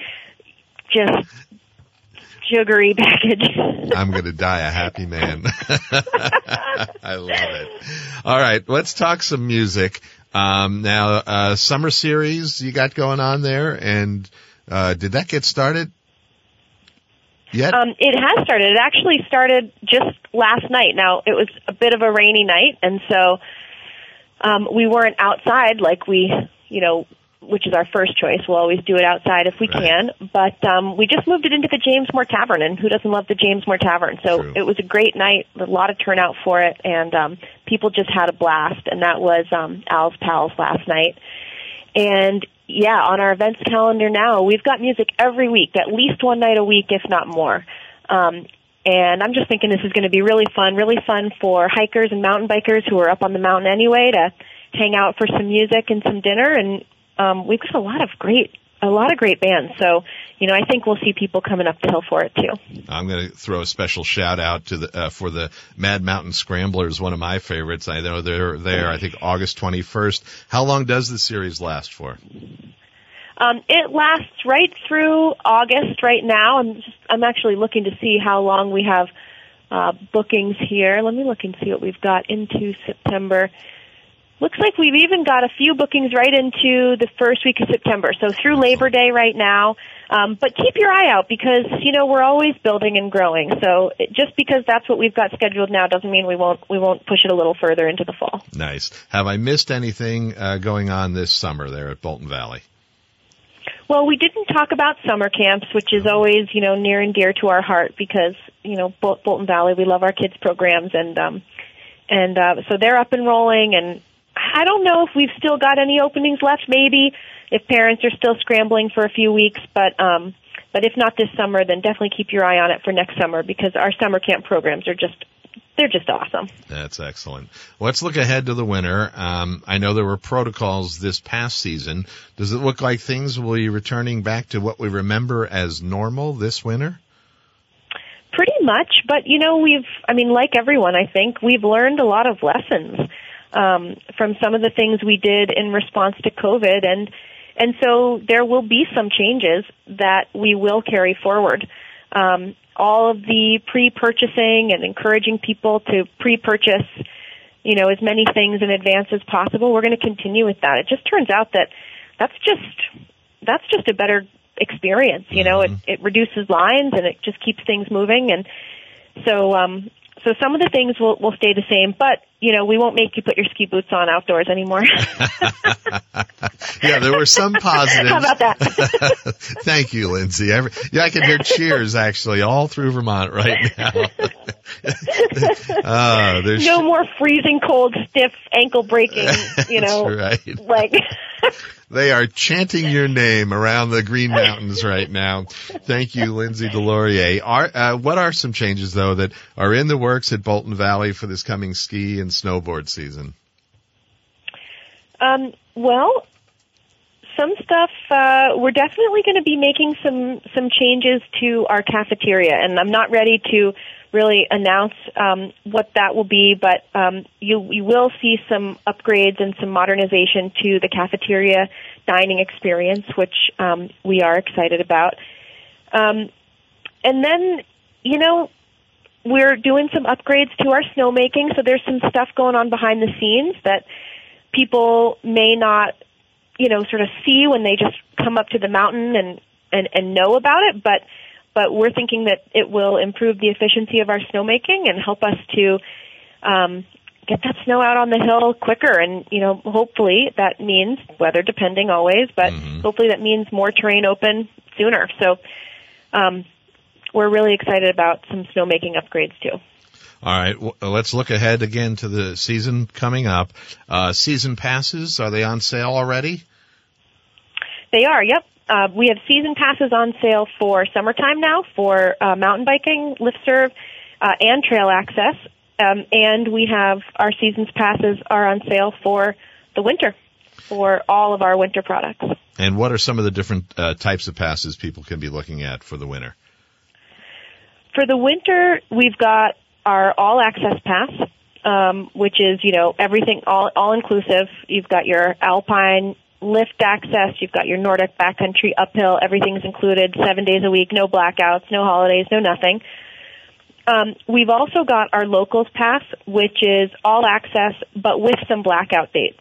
just sugary package. I'm going to die a happy man. I love it. All right, let's talk some music. Um, now, uh, summer series you got going on there, and, uh, did that get started yet? Um, it has started. It actually started just last night. Now, it was a bit of a rainy night, and so, um, we weren't outside like we, you know, which is our first choice. We'll always do it outside if we right. can. But um, we just moved it into the James Moore Tavern, and who doesn't love the James Moore Tavern? So True. It was a great night, a lot of turnout for it, and um, people just had a blast. And that was um, Al's Pals last night. And, yeah, on our events calendar now, we've got music every week, at least one night a week, if not more. Um, and I'm just thinking this is going to be really fun, really fun for hikers and mountain bikers who are up on the mountain anyway to hang out for some music and some dinner. And Um, we've got a lot of great, a lot of great bands. So, you know, I think we'll see people coming up the hill for it too. I'm going to throw a special shout out to the, uh, for the Mad Mountain Scramblers, one of my favorites. I know they're there, I think August twenty-first. How long does the series last for? Um, it lasts right through August right now. I'm just, I'm actually looking to see how long we have, uh, bookings here. Let me look and see what we've got into September. Looks like we've even got a few bookings right into the first week of September, so through Labor Day right now. Um, but keep your eye out because, you know, we're always building and growing. So it, just because that's what we've got scheduled now doesn't mean we won't we won't push it a little further into the fall. Nice. Have I missed anything uh, going on this summer there at Bolton Valley? Well, we didn't talk about summer camps, which is always, you know, near and dear to our heart because, you know, Bol- Bolton Valley, we love our kids' programs, and um, and uh, so they're up and rolling, and I don't know if we've still got any openings left, maybe, if parents are still scrambling for a few weeks. But um, but if not this summer, then definitely keep your eye on it for next summer because our summer camp programs are just, they're just awesome. That's excellent. Let's look ahead to the winter. Um, I know there were protocols this past season. Does it look like things will be returning back to what we remember as normal this winter? Pretty much. But, you know, we've, I mean, like everyone, I think, we've learned a lot of lessons. Um, from some of the things we did in response to COVID, and and so there will be some changes that we will carry forward. Um, all of the pre-purchasing and encouraging people to pre-purchase, you know, as many things in advance as possible. We're going to continue with that. It just turns out that that's just that's just a better experience. You know, mm-hmm. it it reduces lines and it just keeps things moving, and so um, so some of the things will will stay the same, but you know we won't make you put your ski boots on outdoors anymore. Yeah, there were some positives. How about that? Thank you, Lindsay. Every, yeah, I can hear cheers actually all through Vermont right now. uh, there's no more freezing cold, stiff, ankle breaking. You know, that's right. Like they are chanting your name around the Green Mountains right now. Thank you, Lindsay Delorier. Are, uh, what are some changes though that are in the works at Bolton Valley for this coming ski and snowboard season? Um, well, some stuff, uh, we're definitely going to be making some, some changes to our cafeteria, and I'm not ready to really announce um, what that will be, but um, you, you will see some upgrades and some modernization to the cafeteria dining experience, which um, we are excited about. Um, and then, you know, we're doing some upgrades to our snowmaking, so there's some stuff going on behind the scenes that people may not, you know, sort of see when they just come up to the mountain and, and, and know about it, but but we're thinking that it will improve the efficiency of our snowmaking and help us to um, get that snow out on the hill quicker. And, you know, hopefully that means, weather depending always, but mm-hmm. hopefully that means more terrain open sooner. So um, we're really excited about some snowmaking upgrades too. All right, well, let's look ahead again to the season coming up. Uh, season passes, are they on sale already? They are, yep. Uh, we have season passes on sale for summertime now for uh, mountain biking, lift serve, uh, and trail access. Um, and we have our seasons passes are on sale for the winter, for all of our winter products. And what are some of the different uh, types of passes people can be looking at for the winter? For the winter, we've got our all access pass, um, which is, you know, everything all, all inclusive. You've got your alpine lift access, you've got your Nordic backcountry uphill, everything's included, seven days a week, no blackouts, no holidays, no nothing. Um, we've also got our locals pass, which is all access, but with some blackout dates.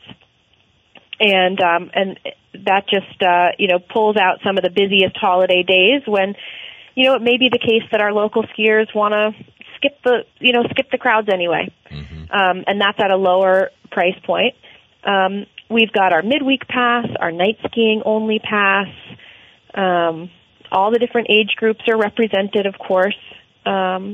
And, um, and that just, uh, you know, pulls out some of the busiest holiday days when, you know, it may be the case that our local skiers want to skip the, you know, skip the crowds anyway. Mm-hmm. Um, and that's at a lower price point. Um, we've got our midweek pass, our night skiing only pass. Um, all the different age groups are represented, of course. Um,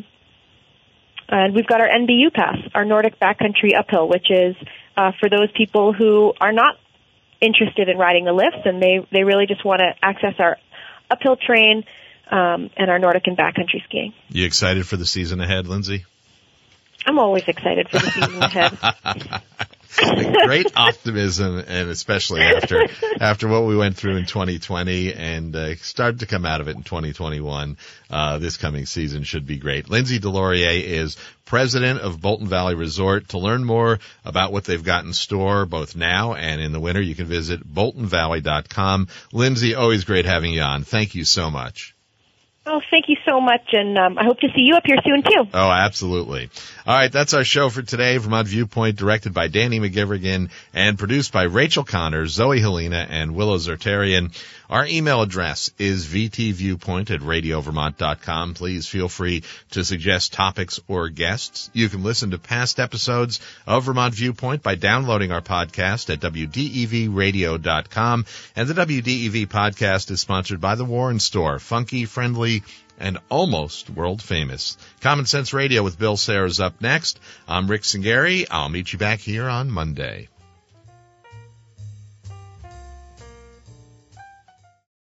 and we've got our N B U pass, our Nordic backcountry uphill, which is uh, for those people who are not interested in riding the lifts and they, they really just want to access our uphill terrain um, and our Nordic and backcountry skiing. You excited for the season ahead, Lindsay? I'm always excited for the season ahead. Great optimism, and especially after after what we went through in twenty twenty and uh, started to come out of it in twenty twenty-one. Uh, this coming season should be great. Lindsay Delorier is president of Bolton Valley Resort. To learn more about what they've got in store, both now and in the winter, you can visit bolton valley dot com. Lindsay, always great having you on. Thank you so much. Oh, thank you so much, and um, I hope to see you up here soon, too. Oh, absolutely. All right, that's our show for today. Vermont Viewpoint, directed by Danny McGivrigan and produced by Rachel Connors, Zoe Helena, and Willow Zertarian. Our email address is v t viewpoint at radio vermont dot com. Please feel free to suggest topics or guests. You can listen to past episodes of Vermont Viewpoint by downloading our podcast at w d e v radio dot com. And the W D E V podcast is sponsored by the Warren Store, funky, friendly, and almost world famous. Common Sense Radio with Bill Sayers up next. I'm Rick Singeri. I'll meet you back here on Monday.